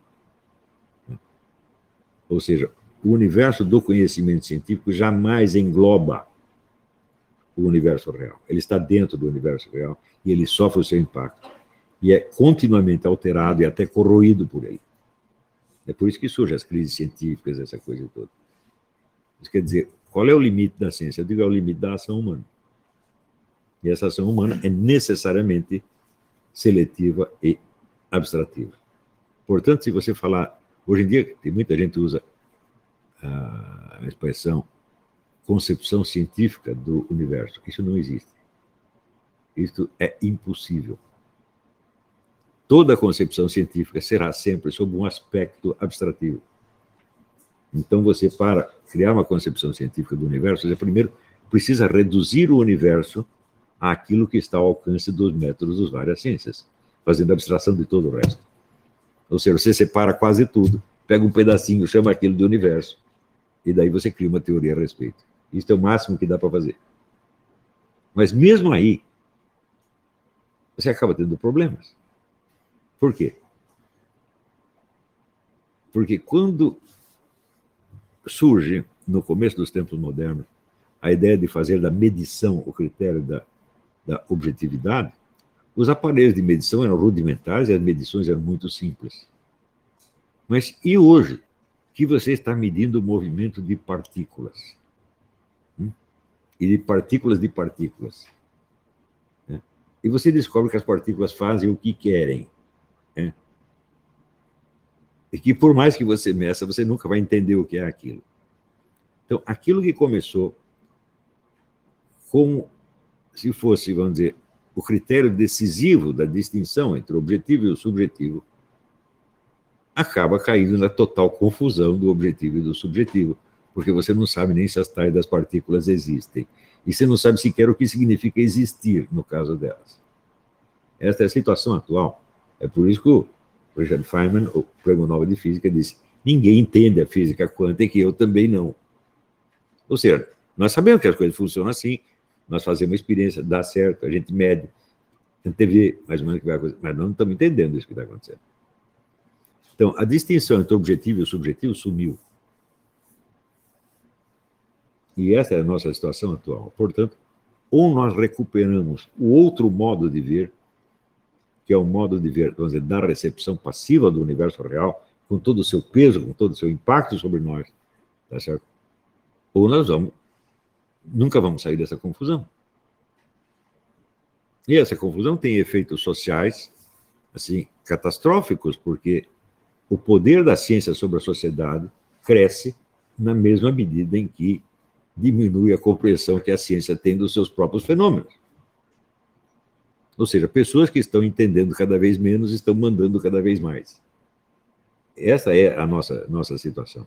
Ou seja, o universo do conhecimento científico jamais engloba o universo real. Ele está dentro do universo real e ele sofre o seu impacto. E é continuamente alterado e até corroído por ele. É por isso que surgem as crises científicas, essa coisa toda. Isso quer dizer, qual é o limite da ciência? Eu digo, é o limite da ação humana. E essa ação humana é necessariamente seletiva e abstrativa. Portanto, se você falar... Hoje em dia, tem muita gente que usa a expressão concepção científica do universo. Isso não existe. Isso é impossível. Toda concepção científica será sempre sob um aspecto abstrativo. Então, você, para criar uma concepção científica do universo, você primeiro precisa reduzir o universo àquilo que está ao alcance dos métodos das várias ciências, fazendo abstração de todo o resto. Ou seja, você separa quase tudo, pega um pedacinho, chama aquilo de universo, e daí você cria uma teoria a respeito. Isso é o máximo que dá para fazer. Mas mesmo aí, você acaba tendo problemas. Por quê? Porque quando surge, no começo dos tempos modernos, a ideia de fazer da medição o critério da objetividade, os aparelhos de medição eram rudimentares e as medições eram muito simples. Mas e hoje, que você está medindo o movimento de partículas? E de partículas de partículas. E você descobre que as partículas fazem o que querem. E que, por mais que você meça, você nunca vai entender o que é aquilo. Então, aquilo que começou como se fosse, vamos dizer, o critério decisivo da distinção entre o objetivo e o subjetivo, acaba caindo na total confusão do objetivo e do subjetivo, porque você não sabe nem se as tais das partículas existem. E você não sabe sequer o que significa existir, no caso delas. Esta é a situação atual. É por isso que o Richard Feynman, o Prêmio Nobel de Física, disse: ninguém entende a física quântica e eu também não. Ou seja, nós sabemos que as coisas funcionam assim, nós fazemos uma experiência, dá certo, a gente mede, tenta ver mais ou menos o que vai acontecer, mas não estamos entendendo isso que está acontecendo. Então, a distinção entre o objetivo e o subjetivo sumiu. E essa é a nossa situação atual. Portanto, ou nós recuperamos o outro modo de ver, que é o modo de ver, vamos dizer, da recepção passiva do universo real, com todo o seu peso, com todo o seu impacto sobre nós, tá certo? Ou nós nunca vamos sair dessa confusão. E essa confusão tem efeitos sociais, assim, catastróficos, porque o poder da ciência sobre a sociedade cresce na mesma medida em que diminui a compreensão que a ciência tem dos seus próprios fenômenos. Ou seja, pessoas que estão entendendo cada vez menos estão mandando cada vez mais. Essa é a nossa situação.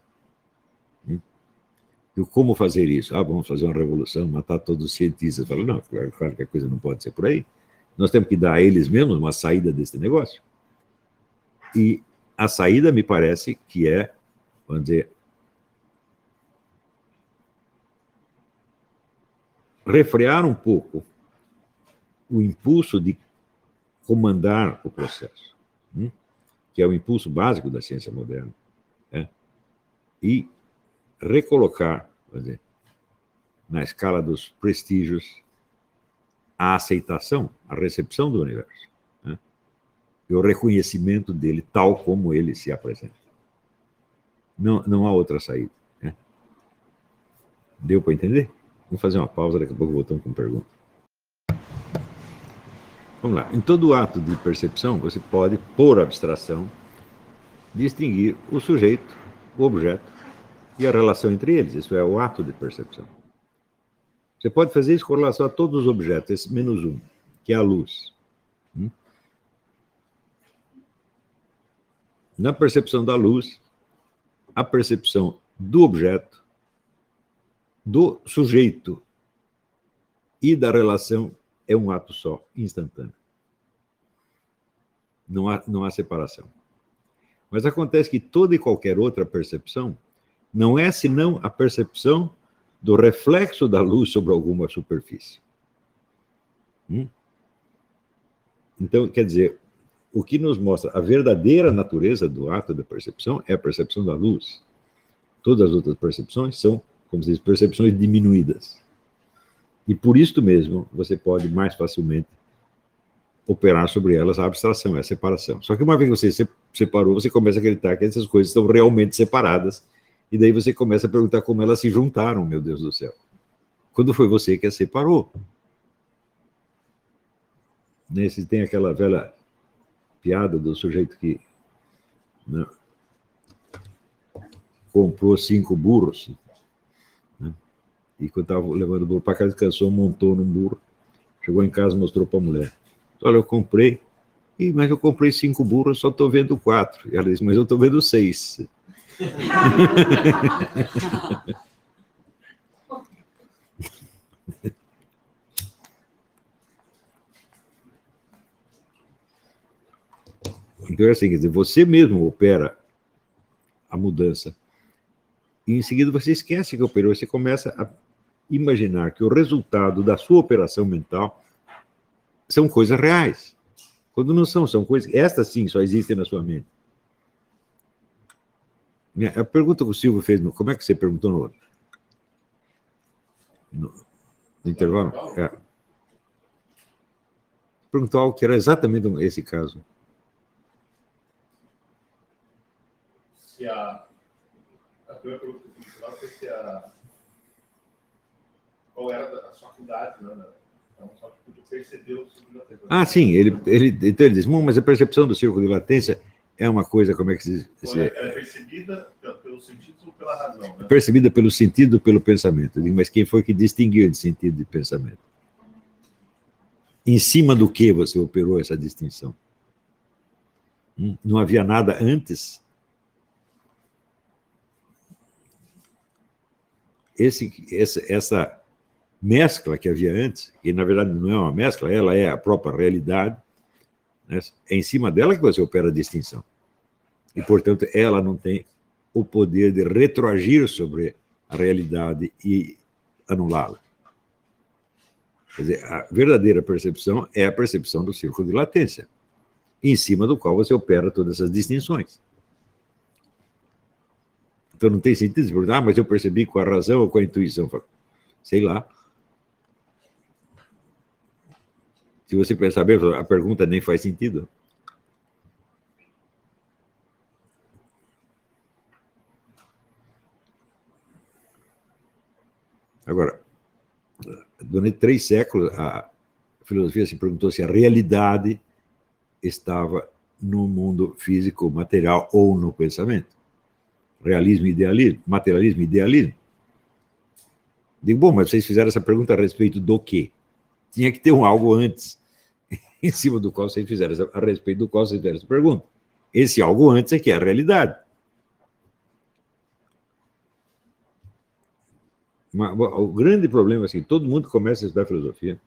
E como fazer isso? Vamos fazer uma revolução, matar todos os cientistas. Falo, não, claro que a coisa não pode ser por aí. Nós temos que dar a eles mesmos uma saída desse negócio. E a saída, me parece, que é, vamos dizer, refrear um pouco o impulso de comandar o processo, que é o impulso básico da ciência moderna, e recolocar, vamos dizer, na escala dos prestígios, a aceitação, a recepção do universo, e o reconhecimento dele tal como ele se apresenta. Não há outra saída. Deu para entender? Vamos fazer uma pausa, daqui a pouco voltamos com pergunta. Vamos lá. Em todo ato de percepção, você pode, por abstração, distinguir o sujeito, o objeto e a relação entre eles. Isso é o ato de percepção. Você pode fazer isso com relação a todos os objetos, esse menos um, que é a luz. Na percepção da luz, a percepção do objeto, do sujeito e da relação é um ato só, instantâneo. Não há separação. Mas acontece que toda e qualquer outra percepção não é senão a percepção do reflexo da luz sobre alguma superfície. Então, quer dizer, o que nos mostra a verdadeira natureza do ato da percepção é a percepção da luz. Todas as outras percepções são, como se diz, percepções diminuídas. E por isso mesmo, você pode mais facilmente operar sobre elas a abstração, a separação. Só que uma vez que você separou, você começa a acreditar que essas coisas estão realmente separadas, e daí você começa a perguntar como elas se juntaram, meu Deus do céu. Quando foi você que as separou? Se tem aquela velha piada do sujeito que comprou 5 burros, e quando estava levando o burro para casa, descansou, montou num burro, chegou em casa e mostrou para a mulher. Olha, eu comprei, mas eu comprei 5 burros, só estou vendo 4. E ela disse, mas eu estou vendo 6. Então é assim, quer dizer, você mesmo opera a mudança. E em seguida você esquece que operou, você começa a imaginar que o resultado da sua operação mental são coisas reais. Quando não são coisas... Estas, sim, só existem na sua mente. A pergunta que o Silvio fez, como é que você perguntou no intervalo? Perguntou algo que era exatamente esse caso. A primeira pergunta que eu fiz lá foi qual era a sua faculdade, né? Então, só que podia perceber o círculo de latência. Sim, então ele diz, mas a percepção do círculo de latência é uma coisa, como é que se diz? Ela é percebida pelos sentidos ou pela razão, né? Percebida pelo sentido, pelo pensamento. Eu digo, mas quem foi que distinguiu de sentido e pensamento? Em cima do que você operou essa distinção? Não havia nada antes? Essa mescla que havia antes, que na verdade não é uma mescla, ela é a própria realidade, né? É em cima dela que você opera a distinção. E, portanto, ela não tem o poder de retroagir sobre a realidade e anulá-la. Quer dizer, a verdadeira percepção é a percepção do círculo de latência, em cima do qual você opera todas essas distinções. Então não tem sentido você perguntar, mas eu percebi com a razão ou com a intuição. Sei lá. Se você pensar bem, a pergunta nem faz sentido. Agora, durante 3 séculos, a filosofia se perguntou se a realidade estava no mundo físico, material ou no pensamento. Realismo e idealismo, materialismo e idealismo. Digo, bom, mas vocês fizeram essa pergunta a respeito do quê? Tinha que ter um algo antes, em cima do qual vocês fizeram, a respeito do qual vocês fizeram essa pergunta. Esse algo antes é que é a realidade. O grande problema é assim, todo mundo começa a estudar filosofia,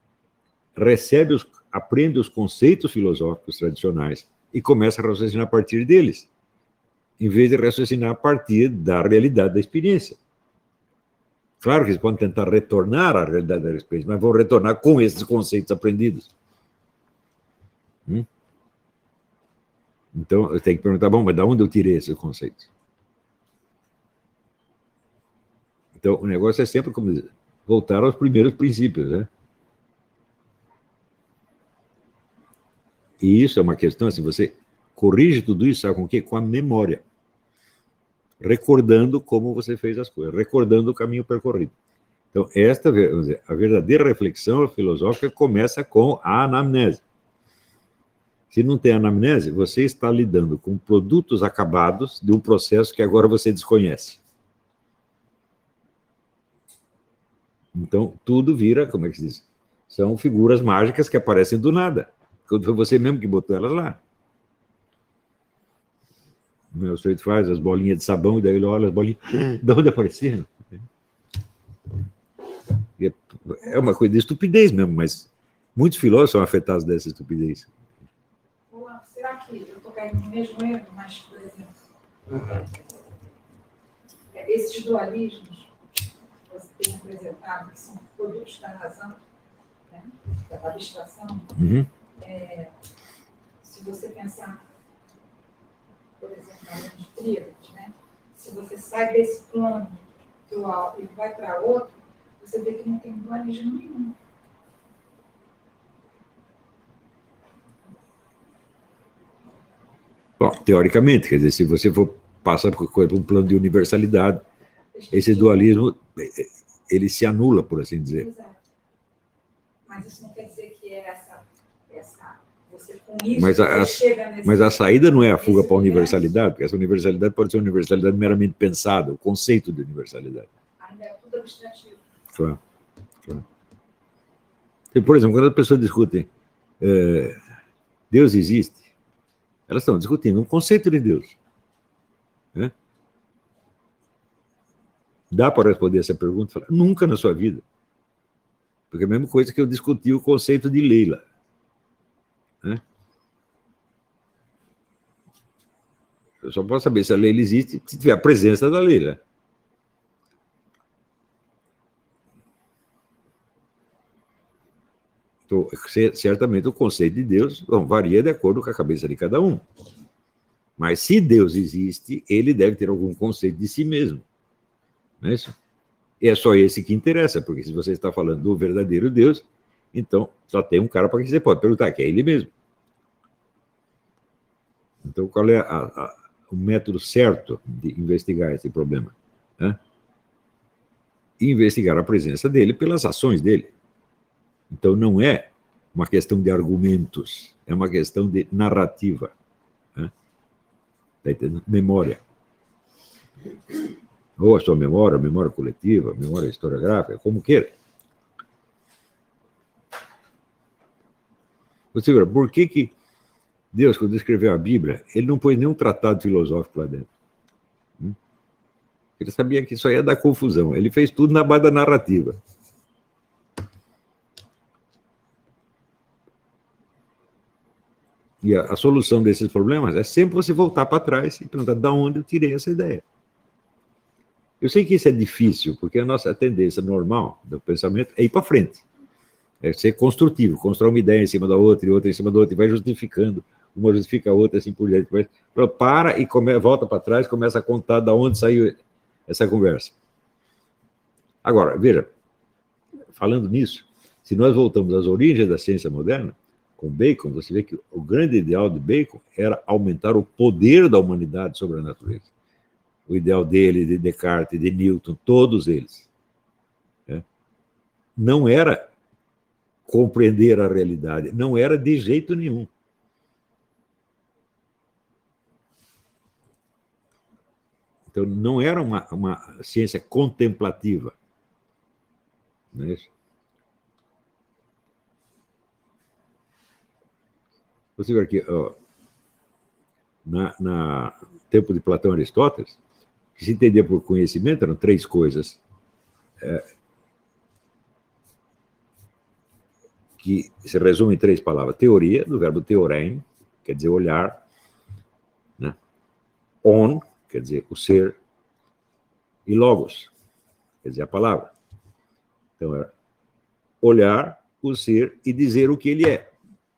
aprende os conceitos filosóficos tradicionais e começa a raciocinar a partir deles, em vez de raciocinar a partir da realidade da experiência. Claro que eles podem tentar retornar à realidade da experiência, mas vão retornar com esses conceitos aprendidos. Então, eu tenho que perguntar, bom, mas de onde eu tirei esses conceitos? Então, o negócio é sempre como dizer, voltar aos primeiros princípios, né? E isso é uma questão, se você corrige tudo isso, sabe com o quê? Com a memória. Recordando como você fez as coisas, recordando o caminho percorrido. Então, vamos dizer, a verdadeira reflexão filosófica começa com a anamnese. Se não tem anamnese, você está lidando com produtos acabados de um processo que agora você desconhece. Então, tudo vira, como é que se diz? São figuras mágicas que aparecem do nada. Quando foi você mesmo que botou elas lá. O meu sujeito faz as bolinhas de sabão, e daí ele olha as bolinhas, de onde apareceram? É uma coisa de estupidez mesmo, mas muitos filósofos são afetados dessa estupidez. Será que eu estou caindo no mesmo erro, mas, por exemplo, esses dualismos que você tem apresentado, que são produtos da razão, né, da abstração, se você pensar, por exemplo, nos tríades, né, se você sai desse plano dual e vai para outro, você vê que não tem dualismo nenhum. Bom, teoricamente, quer dizer, se você for passar por um plano de universalidade, esse dualismo, ele se anula, por assim dizer. Exato. Mas isso não quer dizer que é você com isso, mas a saída não é a fuga para a universalidade, porque essa universalidade pode ser uma universalidade meramente pensada, o conceito de universalidade. Ainda é tudo abstrativo. Claro. Por exemplo, quando as pessoas discutem Deus existe, elas estão discutindo um conceito de Deus. Né? Dá para responder essa pergunta? Falar, nunca na sua vida. Porque é a mesma coisa que eu discuti o conceito de Leila. Né? Eu só posso saber se a Leila existe se tiver a presença da Leila. Então, certamente o conceito de Deus varia de acordo com a cabeça de cada um. Mas se Deus existe, ele deve ter algum conceito de si mesmo. Não é isso? E é só esse que interessa, porque se você está falando do verdadeiro Deus, então só tem um cara para quem você pode perguntar, que é ele mesmo. Então, qual é o método certo de investigar esse problema? Né? Investigar a presença dele pelas ações dele. Então, não é uma questão de argumentos, é uma questão de narrativa. Né? Está entendendo? Memória. Ou a sua memória, memória coletiva, memória historiográfica, como queira. Você vê, por que Deus, quando escreveu a Bíblia, ele não pôs nenhum tratado filosófico lá dentro? Ele sabia que isso ia dar confusão. Ele fez tudo na base da narrativa. E a solução desses problemas é sempre você voltar para trás e perguntar de onde eu tirei essa ideia. Eu sei que isso é difícil, porque a nossa tendência normal do pensamento é ir para frente. É ser construtivo, constrói uma ideia em cima da outra, e outra em cima da outra, e vai justificando, uma justifica a outra, assim por diante. Para e volta para trás, começa a contar de onde saiu essa conversa. Agora, veja, falando nisso, se nós voltamos às origens da ciência moderna, com Bacon, você vê que o grande ideal de Bacon era aumentar o poder da humanidade sobre a natureza. O ideal dele, de Descartes, de Newton, todos eles. Não era compreender a realidade, não era de jeito nenhum. Então, não era uma ciência contemplativa. Não é isso? Você vê aqui, ó, no tempo de Platão e Aristóteles, que se entendia por conhecimento eram três coisas que se resumem em três palavras. Teoria, do verbo theorein, quer dizer olhar, né? On, quer dizer o ser, e logos, quer dizer a palavra. Então, era olhar o ser e dizer o que ele é.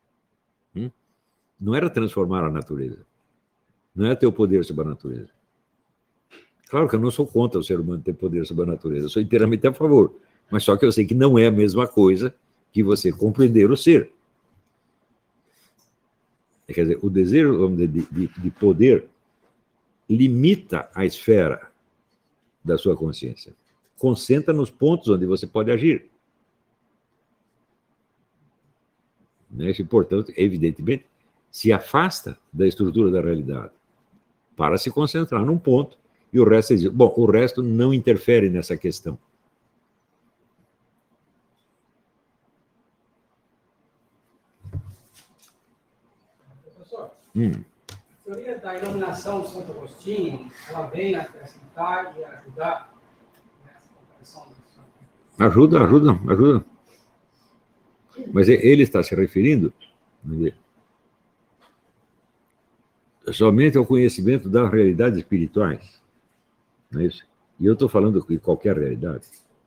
Não era transformar a natureza. Não é ter o poder sobre a natureza. Claro que eu não sou contra o ser humano ter poder sobre a natureza, eu sou inteiramente a favor. Mas só que eu sei que não é a mesma coisa que você compreender o ser. Quer dizer, o desejo, vamos dizer, de poder limita a esfera da sua consciência. Concentra nos pontos onde você pode agir. E, portanto, evidentemente, se afasta da estrutura da realidade para se concentrar num ponto e o resto existe. Bom, o resto não interfere nessa questão. Professor, a teoria da iluminação de Santo Agostinho, ela vem acrescentar e ajudar nessa compreensão do Ajuda. Mas ele está se referindo somente ao conhecimento das realidades espirituais. Não é isso? E eu estou falando de qualquer realidade.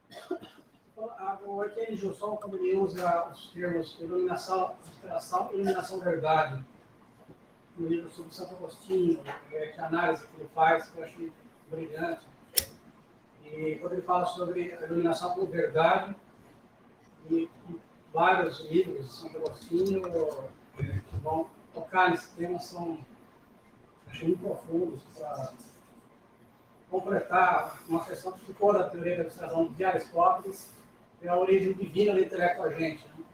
O Etienne Gilson, quando ele usa os termos iluminação, inspiração e iluminação verdade, no livro sobre Santo Agostinho, que análise que ele faz, que eu achei brilhante. E quando ele fala sobre a iluminação por verdade, e vários livros de Santo Agostinho que vão tocar nesse tema são, achei, muito profundos para completar uma questão que ficou da teoria da abstração de Aristóteles, que é a origem divina do intelecto agente. Né?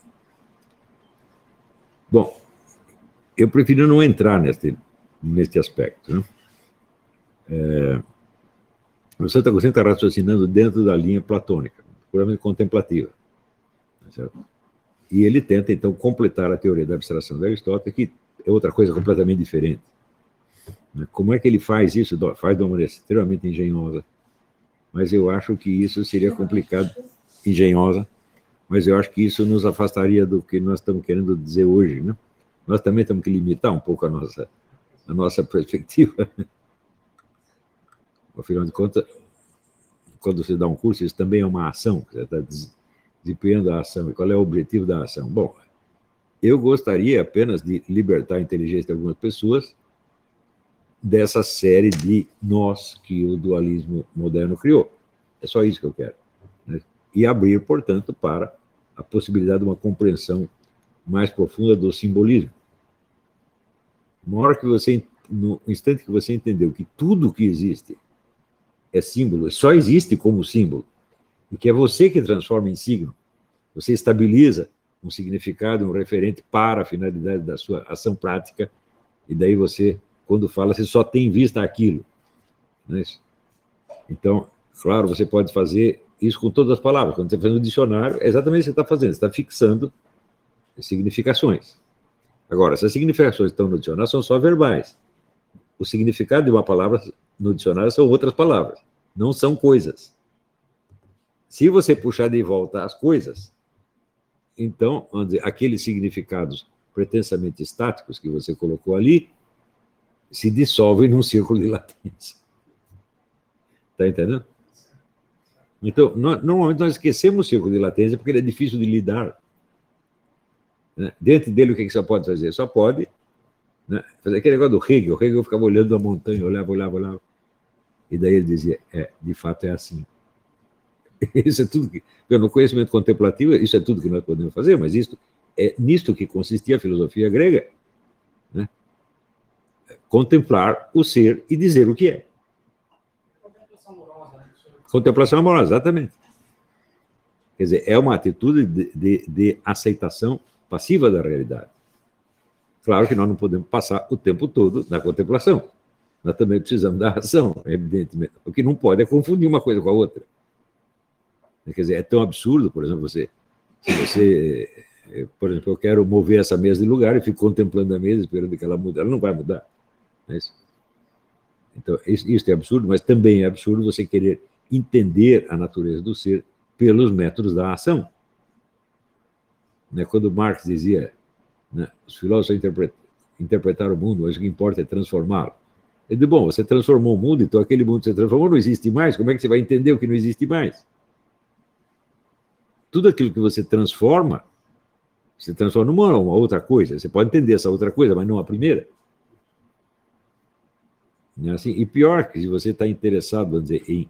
Bom, eu prefiro não entrar neste aspecto. Né? O Santo Agostinho está raciocinando dentro da linha platônica, puramente contemplativa. Certo? E ele tenta, então, completar a teoria da abstração de Aristóteles, que é outra coisa completamente diferente. Como é que ele faz isso? Faz de uma maneira extremamente engenhosa, mas eu acho que isso seria complicado, engenhosa, mas eu acho que isso nos afastaria do que nós estamos querendo dizer hoje. Né? Nós também temos que limitar um pouco a nossa perspectiva. Afinal de contas, quando você dá um curso, isso também é uma ação, você está desempenhando a ação. E qual é o objetivo da ação? Bom, eu gostaria apenas de libertar a inteligência de algumas pessoas dessa série de nós que o dualismo moderno criou. É só isso que eu quero. Né? E abrir, portanto, para a possibilidade de uma compreensão mais profunda do simbolismo. No instante que você entendeu que tudo que existe é símbolo, só existe como símbolo, e que é você que transforma em signo, você estabiliza um significado, um referente para a finalidade da sua ação prática, e daí você quando fala, você só tem em vista aquilo. Não é isso? Então, claro, você pode fazer isso com todas as palavras. Quando você faz um dicionário, é exatamente o que você está fazendo. Você está fixando significações. Agora, essas significações que estão no dicionário são só verbais. O significado de uma palavra no dicionário são outras palavras, não são coisas. Se você puxar de volta as coisas, então, vamos dizer, aqueles significados pretensamente estáticos que você colocou ali se dissolvem num círculo de latência. Está entendendo? Então, normalmente nós esquecemos o círculo de latência porque ele é difícil de lidar. Né? Dentro dele, o que você pode fazer? Só pode, né, fazer aquele negócio do Hegel. O Hegel ficava olhando a montanha, olhava. E daí ele dizia, de fato é assim. Isso é tudo que... No conhecimento contemplativo, isso é tudo que nós podemos fazer, mas isso é nisto que consistia a filosofia grega. Né? Contemplar o ser e dizer o que é. Contemplação amorosa, né? Contemplação amorosa, exatamente. Quer dizer, é uma atitude de aceitação passiva da realidade. Claro que nós não podemos passar o tempo todo na contemplação. Nós também precisamos da ação, evidentemente. O que não pode é confundir uma coisa com a outra. Quer dizer, é tão absurdo, por exemplo, se você, por exemplo, eu quero mover essa mesa de lugar e fico contemplando a mesa, esperando que ela mude. Ela não vai mudar. Não é isso? Então, isso é absurdo, mas também é absurdo você querer entender a natureza do ser pelos métodos da ação. Né? Quando Marx dizia, né, os filósofos interpretaram o mundo, mas o que importa é transformá-lo. Ele disse, bom, você transformou o mundo, então aquele mundo que você transformou não existe mais, como é que você vai entender o que não existe mais? Tudo aquilo que você transforma numa outra coisa. Você pode entender essa outra coisa, mas não a primeira. Não é assim? E pior, que se você está interessado, vamos dizer, em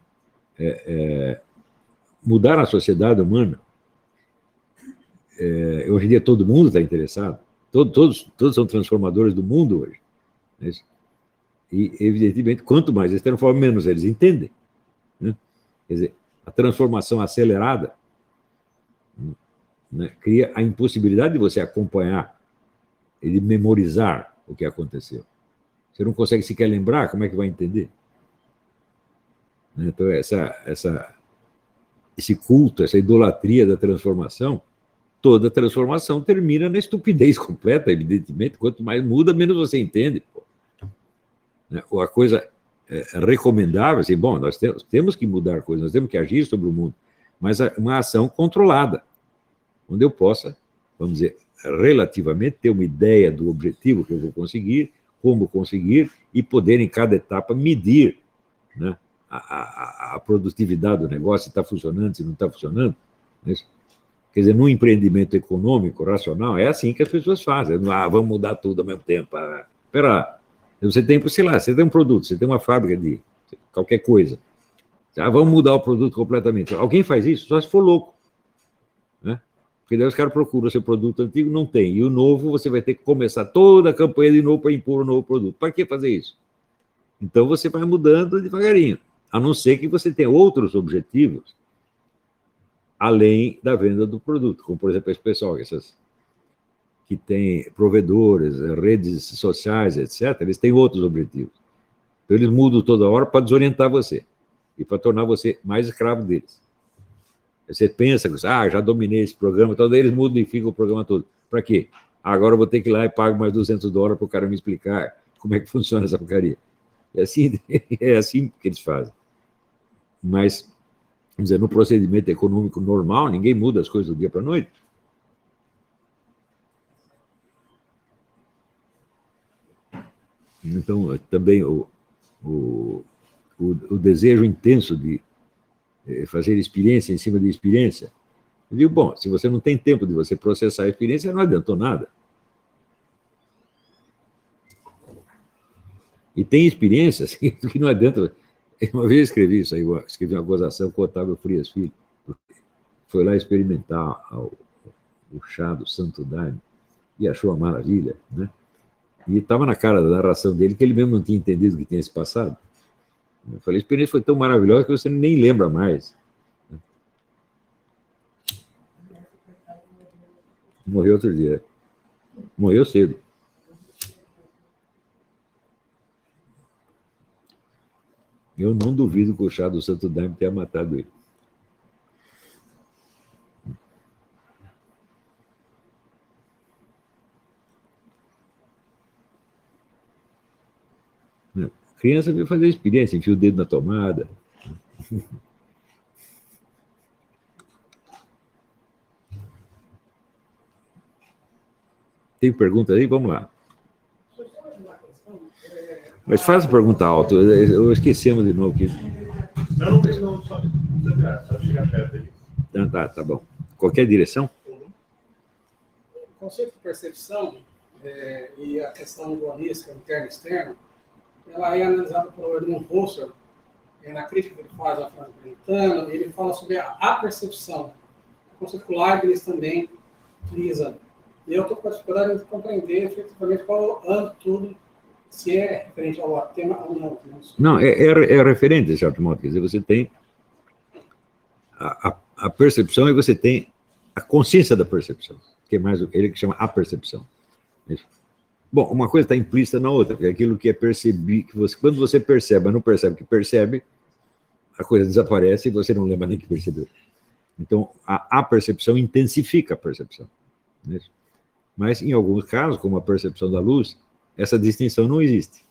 mudar a sociedade humana, hoje em dia todo mundo está interessado, todos são transformadores do mundo hoje. Não é isso? E, evidentemente, quanto mais eles transformam, menos eles entendem. Né? Quer dizer, a transformação acelerada, né, cria a impossibilidade de você acompanhar e de memorizar o que aconteceu. Você não consegue sequer lembrar, como é que vai entender? Então, esse culto, essa idolatria da transformação, toda transformação termina na estupidez completa, evidentemente. Quanto mais muda, menos você entende. Pô. A coisa recomendável, assim, bom, nós temos que mudar coisas, nós temos que agir sobre o mundo, mas uma ação controlada, onde eu possa, vamos dizer, relativamente ter uma ideia do objetivo que eu vou conseguir, como conseguir, e poder, em cada etapa, medir, né, a produtividade do negócio, se está funcionando, se não está funcionando. Né? Quer dizer, num empreendimento econômico, racional, é assim que as pessoas fazem. Vamos mudar tudo ao mesmo tempo. Espera lá. Você tem, sei lá, você tem um produto, você tem uma fábrica de qualquer coisa. Vamos mudar o produto completamente. Alguém faz isso? Só se for louco. Né? Porque daí os caras procuram o seu produto antigo, não tem. E o novo, você vai ter que começar toda a campanha de novo para impor um novo produto. Para que fazer isso? Então, você vai mudando devagarinho. A não ser que você tenha outros objetivos além da venda do produto. Como, por exemplo, esse pessoal, essas que tem provedores, redes sociais, etc., eles têm outros objetivos. Então, eles mudam toda hora para desorientar você e para tornar você mais escravo deles. Você pensa, já dominei esse programa, então daí eles mudam e ficam o programa todo. Para quê? Agora eu vou ter que ir lá e pago mais $200 para o cara me explicar como é que funciona essa porcaria. É assim que eles fazem. Mas, vamos dizer, no procedimento econômico normal, ninguém muda as coisas do dia para a noite. Então, também o desejo intenso de fazer experiência em cima de experiência. Eu digo, bom, se você não tem tempo de você processar a experiência, não adiantou nada. E tem experiências que não adianta. Uma vez escrevi isso aí, escrevi uma gozação com o Otávio Frias Filho, foi lá experimentar o chá do Santo Daime e achou uma maravilha, né? E estava na cara da narração dele que ele mesmo não tinha entendido o que tinha se passado. Eu falei, a experiência foi tão maravilhosa que você nem lembra mais. Morreu outro dia. Morreu cedo. Eu não duvido que o chá do Santo Daime tenha matado ele. Criança veio fazer experiência, enfia o dedo na tomada. Tem pergunta aí? Vamos lá. Mas faz a pergunta alta. Eu esquecemos de novo aqui. Não, só chegar perto aí. Tá bom. Qualquer direção? O conceito de percepção e a questão dualística interno e externo, ela é analisada por Edmund Husserl, na crítica que ele faz à Franklin, ele fala sobre a apercepção. O conceito que o Leibniz também utiliza. E eu estou com a dificuldade de compreender efetivamente qual âmbito tudo, se é referente ao tema ou não. Não, é referente, de certo modo. Quer dizer, você tem a percepção e você tem a consciência da percepção, que é mais ele que chama a percepção. Isso. Bom, uma coisa está implícita na outra, porque aquilo que é perceber, que você, quando você percebe, mas não percebe que percebe, a coisa desaparece e você não lembra nem que percebeu. Então, a percepção intensifica a percepção. Isso. Mas, em alguns casos, como a percepção da luz, essa distinção não existe.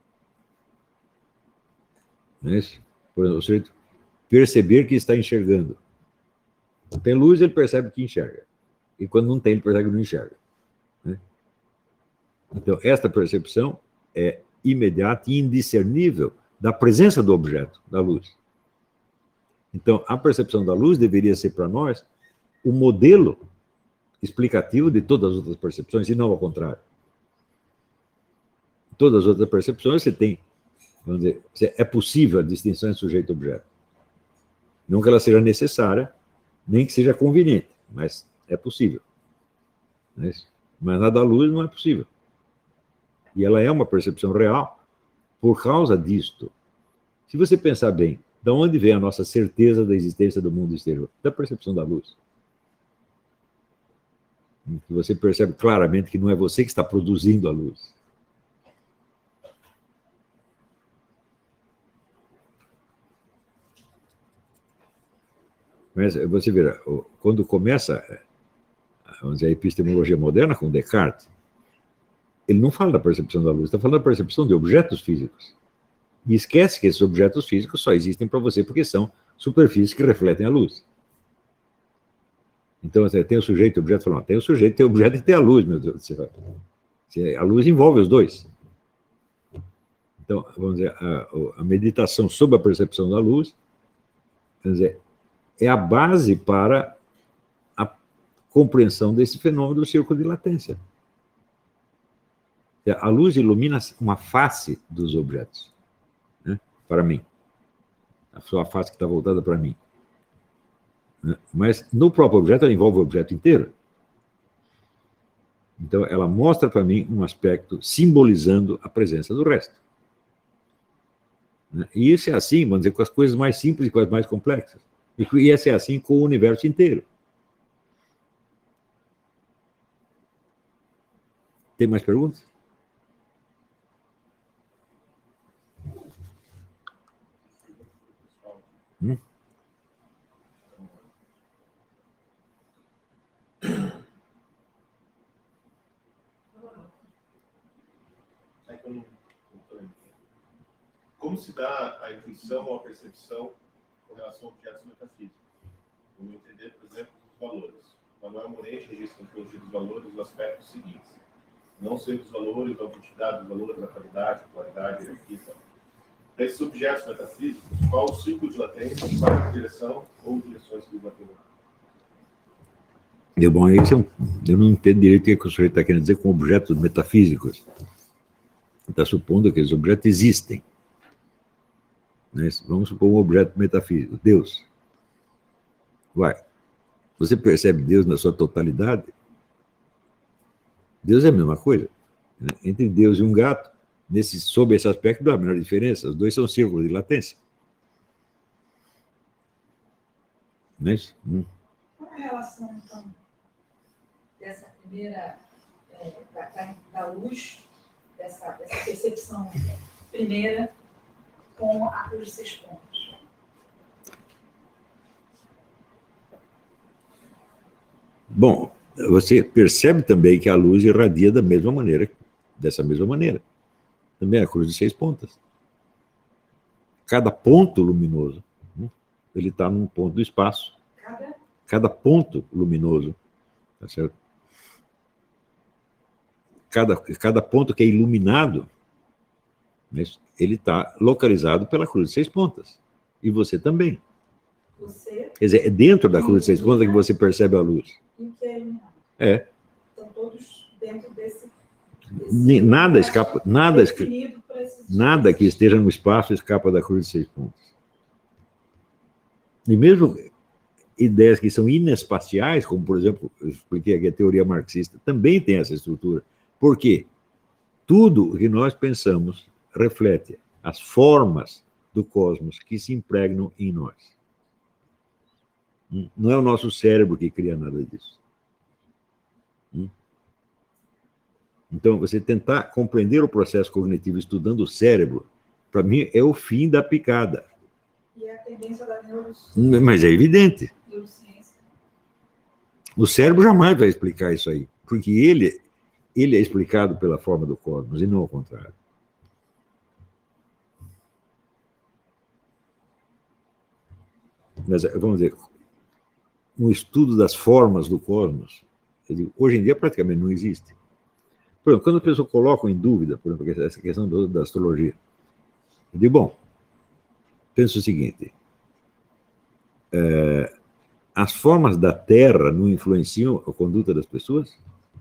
Não é isso? Por exemplo, o sujeito perceber que está enxergando. Tem luz, ele percebe que enxerga. E quando não tem, ele percebe que não enxerga. Né? Então, esta percepção é imediata e indiscernível da presença do objeto, da luz. Então, a percepção da luz deveria ser para nós o modelo explicativo de todas as outras percepções, e não ao contrário. Todas as outras percepções você tem, vamos dizer, é possível a distinção entre sujeito e objeto. Não que ela seja necessária, nem que seja conveniente, mas é possível. Mas na da luz não é possível. E ela é uma percepção real por causa disto. Se você pensar bem, de onde vem a nossa certeza da existência do mundo exterior? Da percepção da luz. Você percebe claramente que não é você que está produzindo a luz. Mas você verá, quando começa, vamos dizer, a epistemologia moderna com Descartes, ele não fala da percepção da luz, está falando da percepção de objetos físicos. E esquece que esses objetos físicos só existem para você porque são superfícies que refletem a luz. Então, tem o sujeito e o objeto, falando, tem o sujeito, tem o objeto e tem a luz, meu Deus do céu. A luz envolve os dois. Então, vamos dizer, a meditação sobre a percepção da luz, vamos dizer, é a base para a compreensão desse fenômeno do círculo de latência. A luz ilumina uma face dos objetos, né, para mim. A sua face que está voltada para mim. Mas no próprio objeto, ela envolve o objeto inteiro. Então, ela mostra para mim um aspecto simbolizando a presença do resto. E isso é assim, vamos dizer, com as coisas mais simples e com as mais complexas. E esse é assim com o universo inteiro. Tem mais perguntas? Como se dá a intuição ou a percepção com relação a objetos metafísicos? Vamos entender, por exemplo, os valores. Manuel Moreira registra na teologia dos valores os aspectos seguintes: não ser dos valores, a quantidade dos valores, a qualidade, a polaridade, a hierarquia. Para esses objetos metafísicos, qual o ciclo de latência, qual a direção ou direções que os materiais? Bom, eu não entendo direito o que o sujeito está querendo dizer com objetos metafísicos. Está supondo que esses objetos existem. Vamos supor um objeto metafísico, Deus. Você percebe Deus na sua totalidade? Deus é a mesma coisa. Entre Deus e um gato, sob esse aspecto, não há a menor diferença. Os dois são círculos de latência. Não é isso? Qual é a relação, então, dessa primeira, da luz, dessa percepção primeira, com a cruz de 6 pontos? Bom, você percebe também que a luz irradia da mesma maneira, dessa mesma maneira. Também a cruz de 6 pontas. Cada ponto luminoso, ele está num ponto do espaço. Cada ponto luminoso, tá certo? Cada ponto que é iluminado, ele está localizado pela cruz de 6 pontas. E você também. Você Quer dizer, é dentro da cruz de 6 pontas que você percebe a luz. e que é iluminado. É. Estão todos dentro desse Nada escapa, definido por esses nada que esteja no espaço escapa da cruz de 6 pontas. E mesmo ideias que são inespaciais, como, por exemplo, eu expliquei aqui a teoria marxista, também tem essa estrutura. Por quê? Tudo o que nós pensamos reflete as formas do cosmos que se impregnam em nós. Não é o nosso cérebro que cria nada disso. Então, você tentar compreender o processo cognitivo estudando o cérebro, para mim, é o fim da picada. E a tendência da neurociência. Mas é evidente. O cérebro jamais vai explicar isso aí, porque ele é explicado pela forma do cosmos, e não ao contrário. Mas, vamos dizer, um estudo das formas do cosmos, hoje em dia praticamente não existe. Por exemplo, quando as pessoas colocam em dúvida, por exemplo, essa questão da astrologia, eu digo, bom, penso o seguinte, as formas da Terra não influenciam a conduta das pessoas?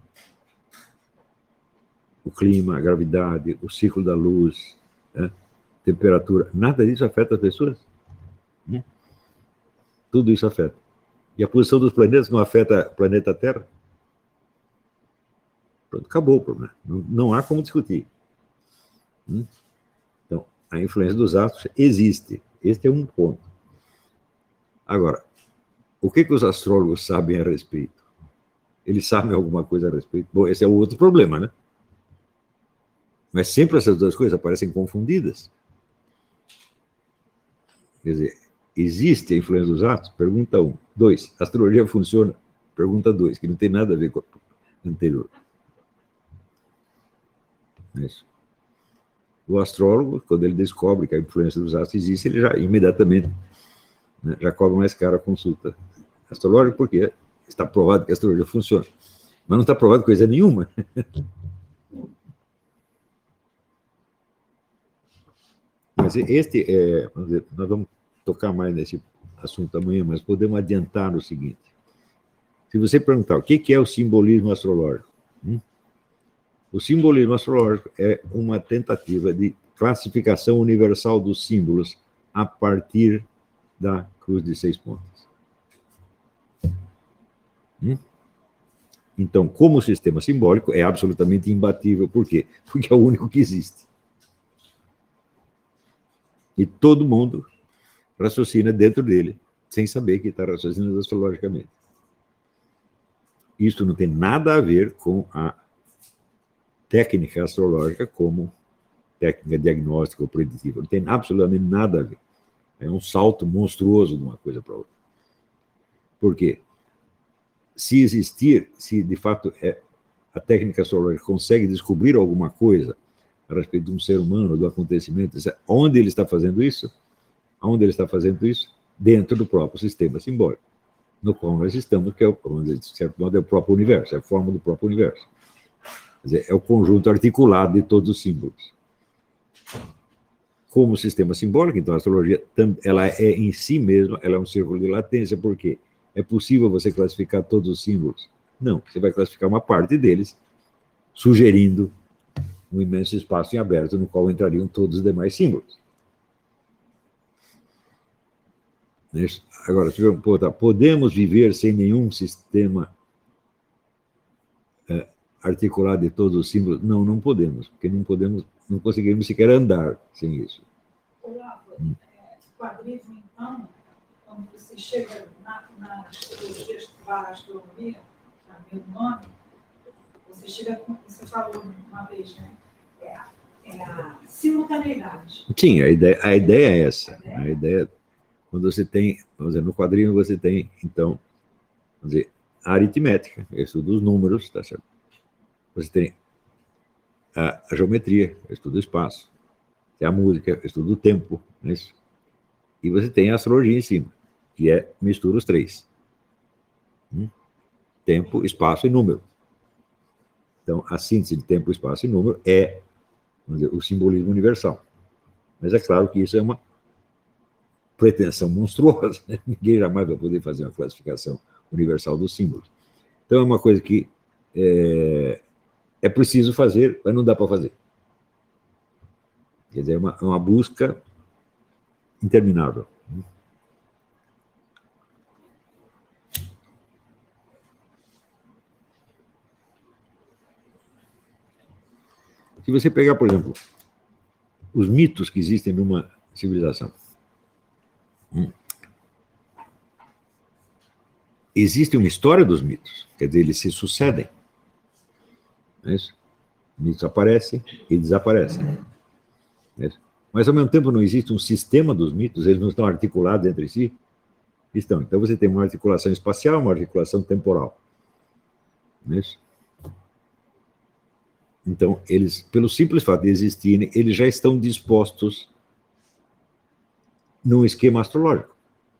O clima, a gravidade, o ciclo da luz, temperatura, nada disso afeta as pessoas? Tudo isso afeta. E a posição dos planetas não afeta o planeta Terra? Pronto, acabou o problema. Não há como discutir. Então, a influência dos astros existe. Este é um ponto. Agora, o que os astrólogos sabem a respeito? Eles sabem alguma coisa a respeito? Bom, esse é o outro problema, né? Mas sempre essas duas coisas parecem confundidas. Quer dizer, existe a influência dos astros? Pergunta 1. 2. A astrologia funciona? Pergunta 2, que não tem nada a ver com a anterior. Isso. O astrólogo, quando ele descobre que a influência dos astros existe, ele já imediatamente já cobra mais caro a consulta astrológica, porque está provado que a astrologia funciona. Mas não está provado coisa nenhuma. Mas vamos dizer, nós vamos tocar mais nesse assunto amanhã, mas podemos adiantar no seguinte. Se você perguntar o que é o simbolismo astrológico, o simbolismo astrológico é uma tentativa de classificação universal dos símbolos a partir da cruz de 6 pontas. Então, como sistema simbólico, é absolutamente imbatível. Por quê? Porque é o único que existe. E todo mundo raciocina dentro dele, sem saber que está raciocinando astrologicamente. Isso não tem nada a ver com a técnica astrológica como técnica diagnóstica ou preditiva. Não tem absolutamente nada a ver. É um salto monstruoso de uma coisa para outra. Por quê? Se de fato a técnica astrológica consegue descobrir alguma coisa a respeito de um ser humano, do acontecimento, onde ele está fazendo isso? Onde ele está fazendo isso? Dentro do próprio sistema simbólico, no qual nós estamos, que é, de certo modo, é o próprio universo, é a forma do próprio universo. Quer dizer, é o conjunto articulado de todos os símbolos. Como sistema simbólico, então a astrologia, ela é em si mesma, ela é um círculo de latência, por quê? É possível você classificar todos os símbolos? Não, você vai classificar uma parte deles, sugerindo um imenso espaço em aberto no qual entrariam todos os demais símbolos. Agora, podemos viver sem nenhum sistema articulado de todos os símbolos? Não, não podemos, porque não conseguimos sequer andar sem isso. Olavo, quadrismo, então, quando você chega nas teologias da astronomia, sabe o nome, você falou uma vez, né? é a simultaneidade. Sim, a ideia é essa. A ideia, quando você tem, vamos dizer, no quadrinho você tem, então, vamos dizer, a aritmética, estudo dos números, tá certo? Você tem a geometria, estudo do espaço. Tem a música, estudo do tempo, não é isso? E você tem a astrologia em cima, que mistura os três. Tempo, espaço e número. Então, a síntese de tempo, espaço e número é, vamos dizer, o simbolismo universal. Mas é claro que isso é uma pretensão monstruosa, né? Ninguém jamais vai poder fazer uma classificação universal dos símbolos. Então, é uma coisa que é preciso fazer, mas não dá para fazer. Quer dizer, é uma busca interminável. Se você pegar, por exemplo, os mitos que existem numa civilização, existe uma história dos mitos, quer dizer, eles se sucedem. Não é isso? Mitos aparecem e desaparecem. Não é isso? Mas, ao mesmo tempo, não existe um sistema dos mitos, eles não estão articulados entre si. Estão. Então, você tem uma articulação espacial, uma articulação temporal. Não é isso? Então, eles, pelo simples fato de existirem, eles já estão dispostos num esquema astrológico.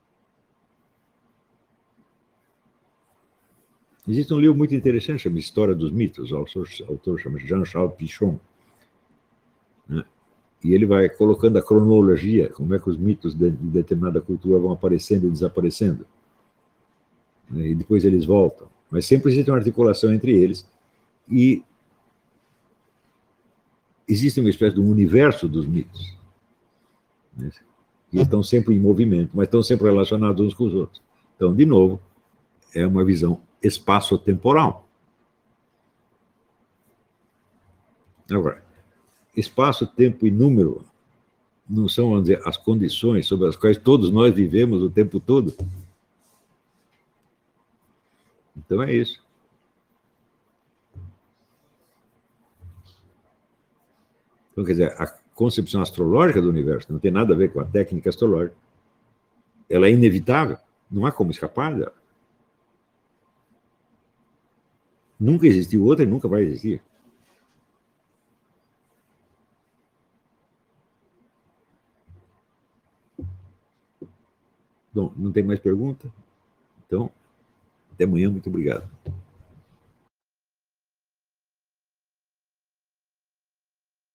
Existe um livro muito interessante, chama História dos Mitos, o autor chama Jean-Charles Pichon, né? E ele vai colocando a cronologia, como é que os mitos de determinada cultura vão aparecendo e desaparecendo, né? E depois eles voltam. Mas sempre existe uma articulação entre eles, e existe uma espécie de um universo dos mitos, né? E estão sempre em movimento, mas estão sempre relacionados uns com os outros. Então, de novo, é uma visão espaço-temporal. Agora, espaço, tempo e número não são, vamos dizer, as condições sobre as quais todos nós vivemos o tempo todo? Então é isso. Então, quer dizer, a concepção astrológica do universo não tem nada a ver com a técnica astrológica. Ela é inevitável, não há como escapar dela. Nunca existiu outra e nunca vai existir. Bom, não tem mais pergunta? Então, até amanhã, muito obrigado.